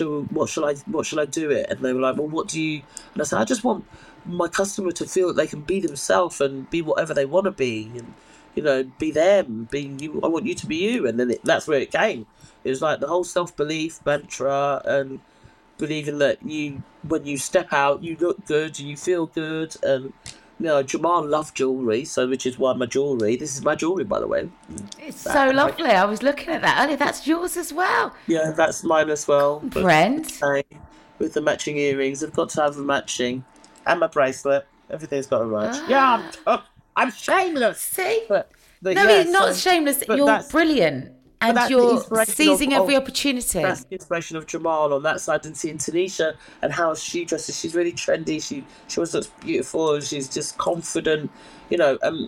shall I do it?" And they were like, "Well, what do you?" And I said, "I just want my customer to feel that they can be themselves and be whatever they want to be, and be them, be you. I want you to be you." And then that's where it came. It was like the whole self-belief mantra and believing that when you step out, you look good and you feel good. And Jamal loved jewellery, which is why this is my jewellery, by the way. It's so lovely. I was looking at that earlier. That's yours as well. Yeah, that's mine as well. Brent. With the matching earrings. I've got to have a matching. And my bracelet. Everything's got to match. Yeah, I'm shameless. See? But no, yeah, you're not shameless. You're brilliant. And you're seizing every opportunity. That's the inspiration of Jamal on that side, and seeing Tanisha and how she dresses. She's really trendy. She always looks beautiful, and she's just confident. And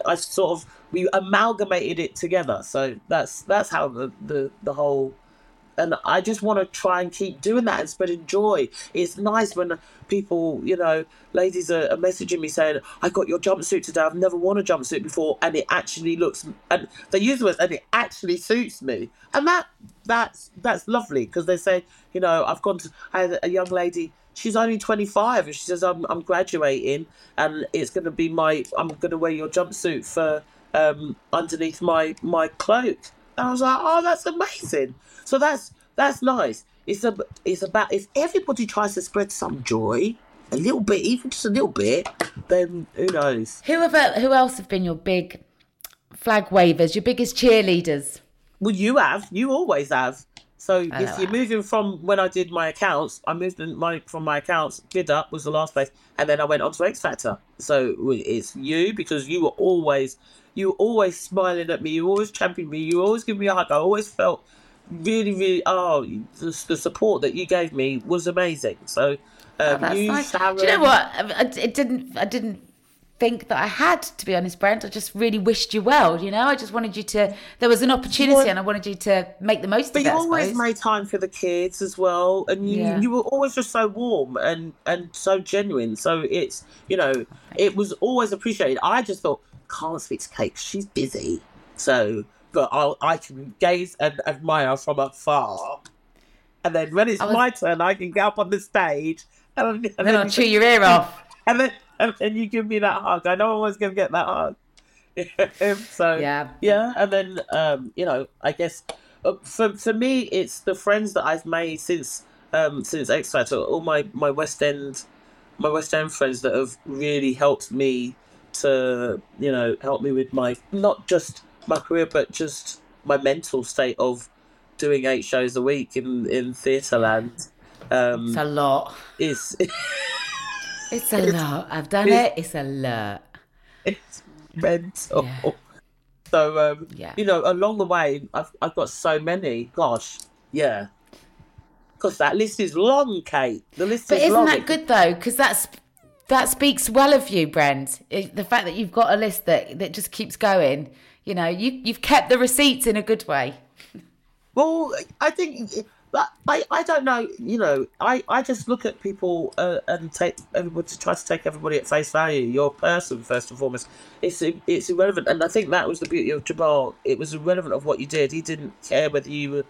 we amalgamated it together. So that's how the whole. And I just want to try and keep doing that and spreading joy. It's nice when people, ladies are messaging me saying, "I got your jumpsuit today. I've never worn a jumpsuit before, and it actually looks," and they use the words, "and it actually suits me." And that's lovely, because they say, I had a young lady. She's only 25, and she says, "I'm graduating, and it's going to be I'm going to wear your jumpsuit for underneath my cloak." And I was like, "Oh, that's amazing." So that's nice. It's about, if everybody tries to spread some joy, a little bit, even just a little bit, then who knows? Who else have been your big flag wavers, your biggest cheerleaders? Well, you always have. So if you're moving from when I did my accounts, I moved from my accounts. Bid Up was the last place, and then I went on to X Factor. So it's you, because you were always smiling at me. You always championed me. You always give me a hug. I always felt really, really, the support that you gave me was amazing. So that's nice. Sharon... Do you know what? I didn't think that I had, to be honest, Brent. I just really wished you well. I just wanted you to. There was an opportunity, and I wanted you to make the most of it. But you always made time for the kids as well, and you were always just so warm and so genuine. So it's it was always appreciated. I just thought, can't speak to Kate, she's busy. So, but I can gaze and admire from afar, and then when it's my turn, I can get up on the stage and then I'll chew your ear off. And then you give me that hug. I know I was going to get that hug. So yeah, and then I guess for me, it's the friends that I've made since X Factor. All my West End my West End friends that have really helped me to, help me with my, not just my career, but just my mental state of doing 8 shows a week in Theatreland. It's a lot. It's a lot. I've done it. It's a lot. It's mental. Yeah. So, along the way, I've got so many. Gosh, yeah. Because that list is long, Kate. The list is long. But isn't that good, though? Because that speaks well of you, Brent. The fact that you've got a list that just keeps going. You've kept the receipts in a good way. Well, I think... I don't know, I just look at people and try to take everybody at face value. You're a person, first and foremost. It's irrelevant. And I think that was the beauty of Jamal. It was irrelevant of what you did. He didn't care whether you were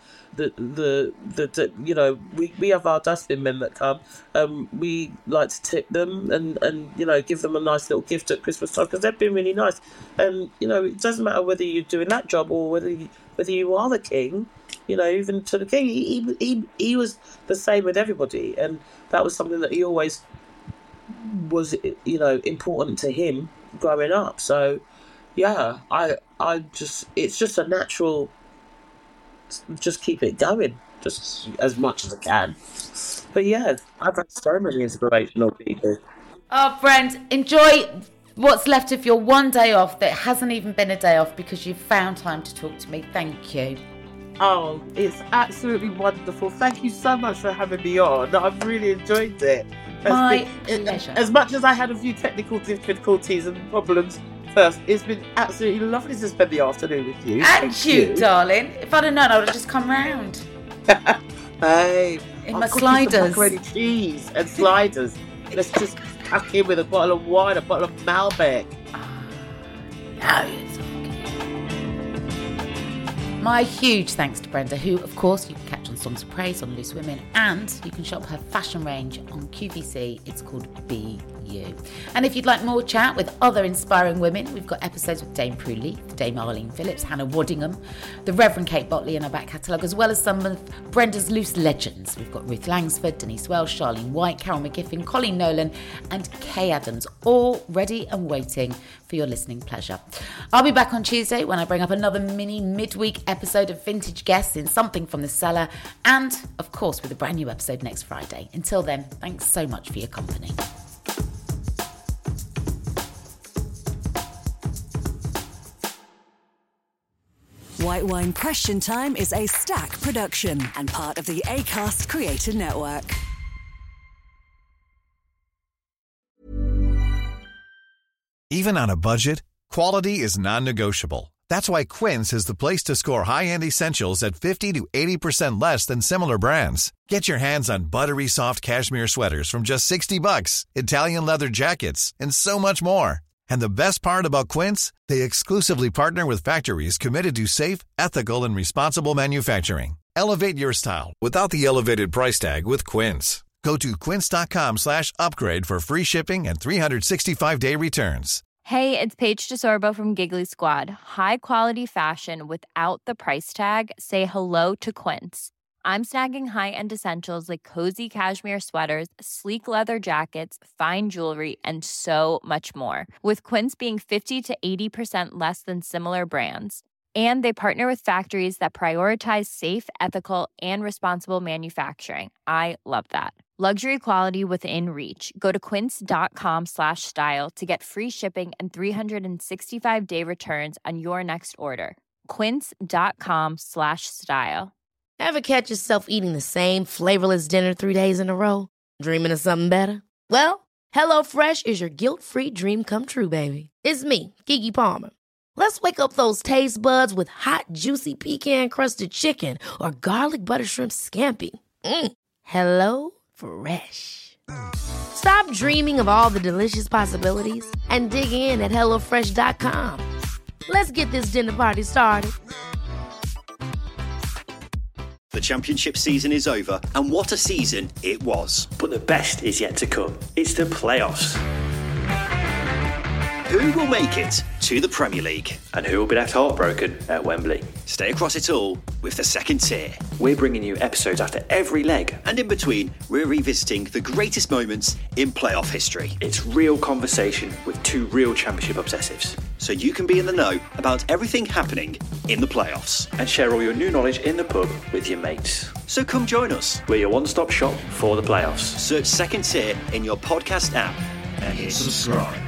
we have our dustbin men that come. We like to tip them and give them a nice little gift at Christmas time because they've been really nice. And, it doesn't matter whether you're doing that job or whether you are the king. Even to the king, he was the same with everybody, and that was something that he always was, important to him growing up. So, yeah, it's just a natural. Just keep it going, just as much as I can. But yeah, I've had so many inspirational people. Oh, Brent, enjoy what's left of your one day off that hasn't even been a day off because you've found time to talk to me. Thank you. Oh, it's absolutely wonderful. Thank you so much for having me on. I've really enjoyed it. My pleasure. As much as I had a few technical difficulties and problems first, it's been absolutely lovely to spend the afternoon with you. And you, darling. If I'd have known, I would have just come round. Hey, in my sliders. Macaroni cheese and sliders. Let's just pack in with a bottle of wine, a bottle of Malbec. No, it's my huge thanks to Brenda, who, of course, you can catch on Songs of Praise on Loose Women, and you can shop her fashion range on QVC. It's called Be You. And if you'd like more chat with other inspiring women, we've got episodes with Dame Prue Leith, Dame Arlene Phillips, Hannah Waddingham, the Reverend Kate Botley in our back catalogue, as well as some of Brenda's loose legends. We've got Ruth Langsford, Denise Welsh, Charlene White, Carol McGiffin, Colleen Nolan, and Kay Adams, all ready and waiting for your listening pleasure. I'll be back on Tuesday when I bring up another mini midweek episode of Vintage Guests in Something from the Cellar, and, of course, with a brand new episode next Friday. Until then, thanks so much for your company. White Wine Question Time is a Stack production and part of the Acast Creator Network. Even on a budget, quality is non-negotiable. That's why Quince is the place to score high-end essentials at 50 to 80% less than similar brands. Get your hands on buttery soft cashmere sweaters from just $60, Italian leather jackets, and so much more. And the best part about Quince, they exclusively partner with factories committed to safe, ethical, and responsible manufacturing. Elevate your style without the elevated price tag with Quince. Go to quince.com/upgrade for free shipping and 365-day returns. Hey, it's Paige DeSorbo from Giggly Squad. High quality fashion without the price tag. Say hello to Quince. I'm snagging high-end essentials like cozy cashmere sweaters, sleek leather jackets, fine jewelry, and so much more. With Quince being 50 to 80% less than similar brands. And they partner with factories that prioritize safe, ethical, and responsible manufacturing. I love that. Luxury quality within reach. Go to quince.com/style to get free shipping and 365-day returns on your next order. Quince.com/style. Ever catch yourself eating the same flavorless dinner 3 days in a row? Dreaming of something better? Well, HelloFresh is your guilt-free dream come true, baby. It's me, Keke Palmer. Let's wake up those taste buds with hot, juicy pecan-crusted chicken or garlic butter shrimp scampi. Hello Fresh. Stop dreaming of all the delicious possibilities and dig in at HelloFresh.com. Let's get this dinner party started. The championship season is over, and what a season it was. But the best is yet to come. It's the playoffs. who will make it to the Premier League. And who will be left heartbroken at Wembley. Stay across it all with the Second Tier. We're bringing you episodes after every leg. And in between, we're revisiting the greatest moments in playoff history. It's real conversation with two real Championship obsessives. So you can be in the know about everything happening in the playoffs. And share all your new knowledge in the pub with your mates. So come join us. We're your one-stop shop for the playoffs. Search Second Tier in your podcast app and hit subscribe.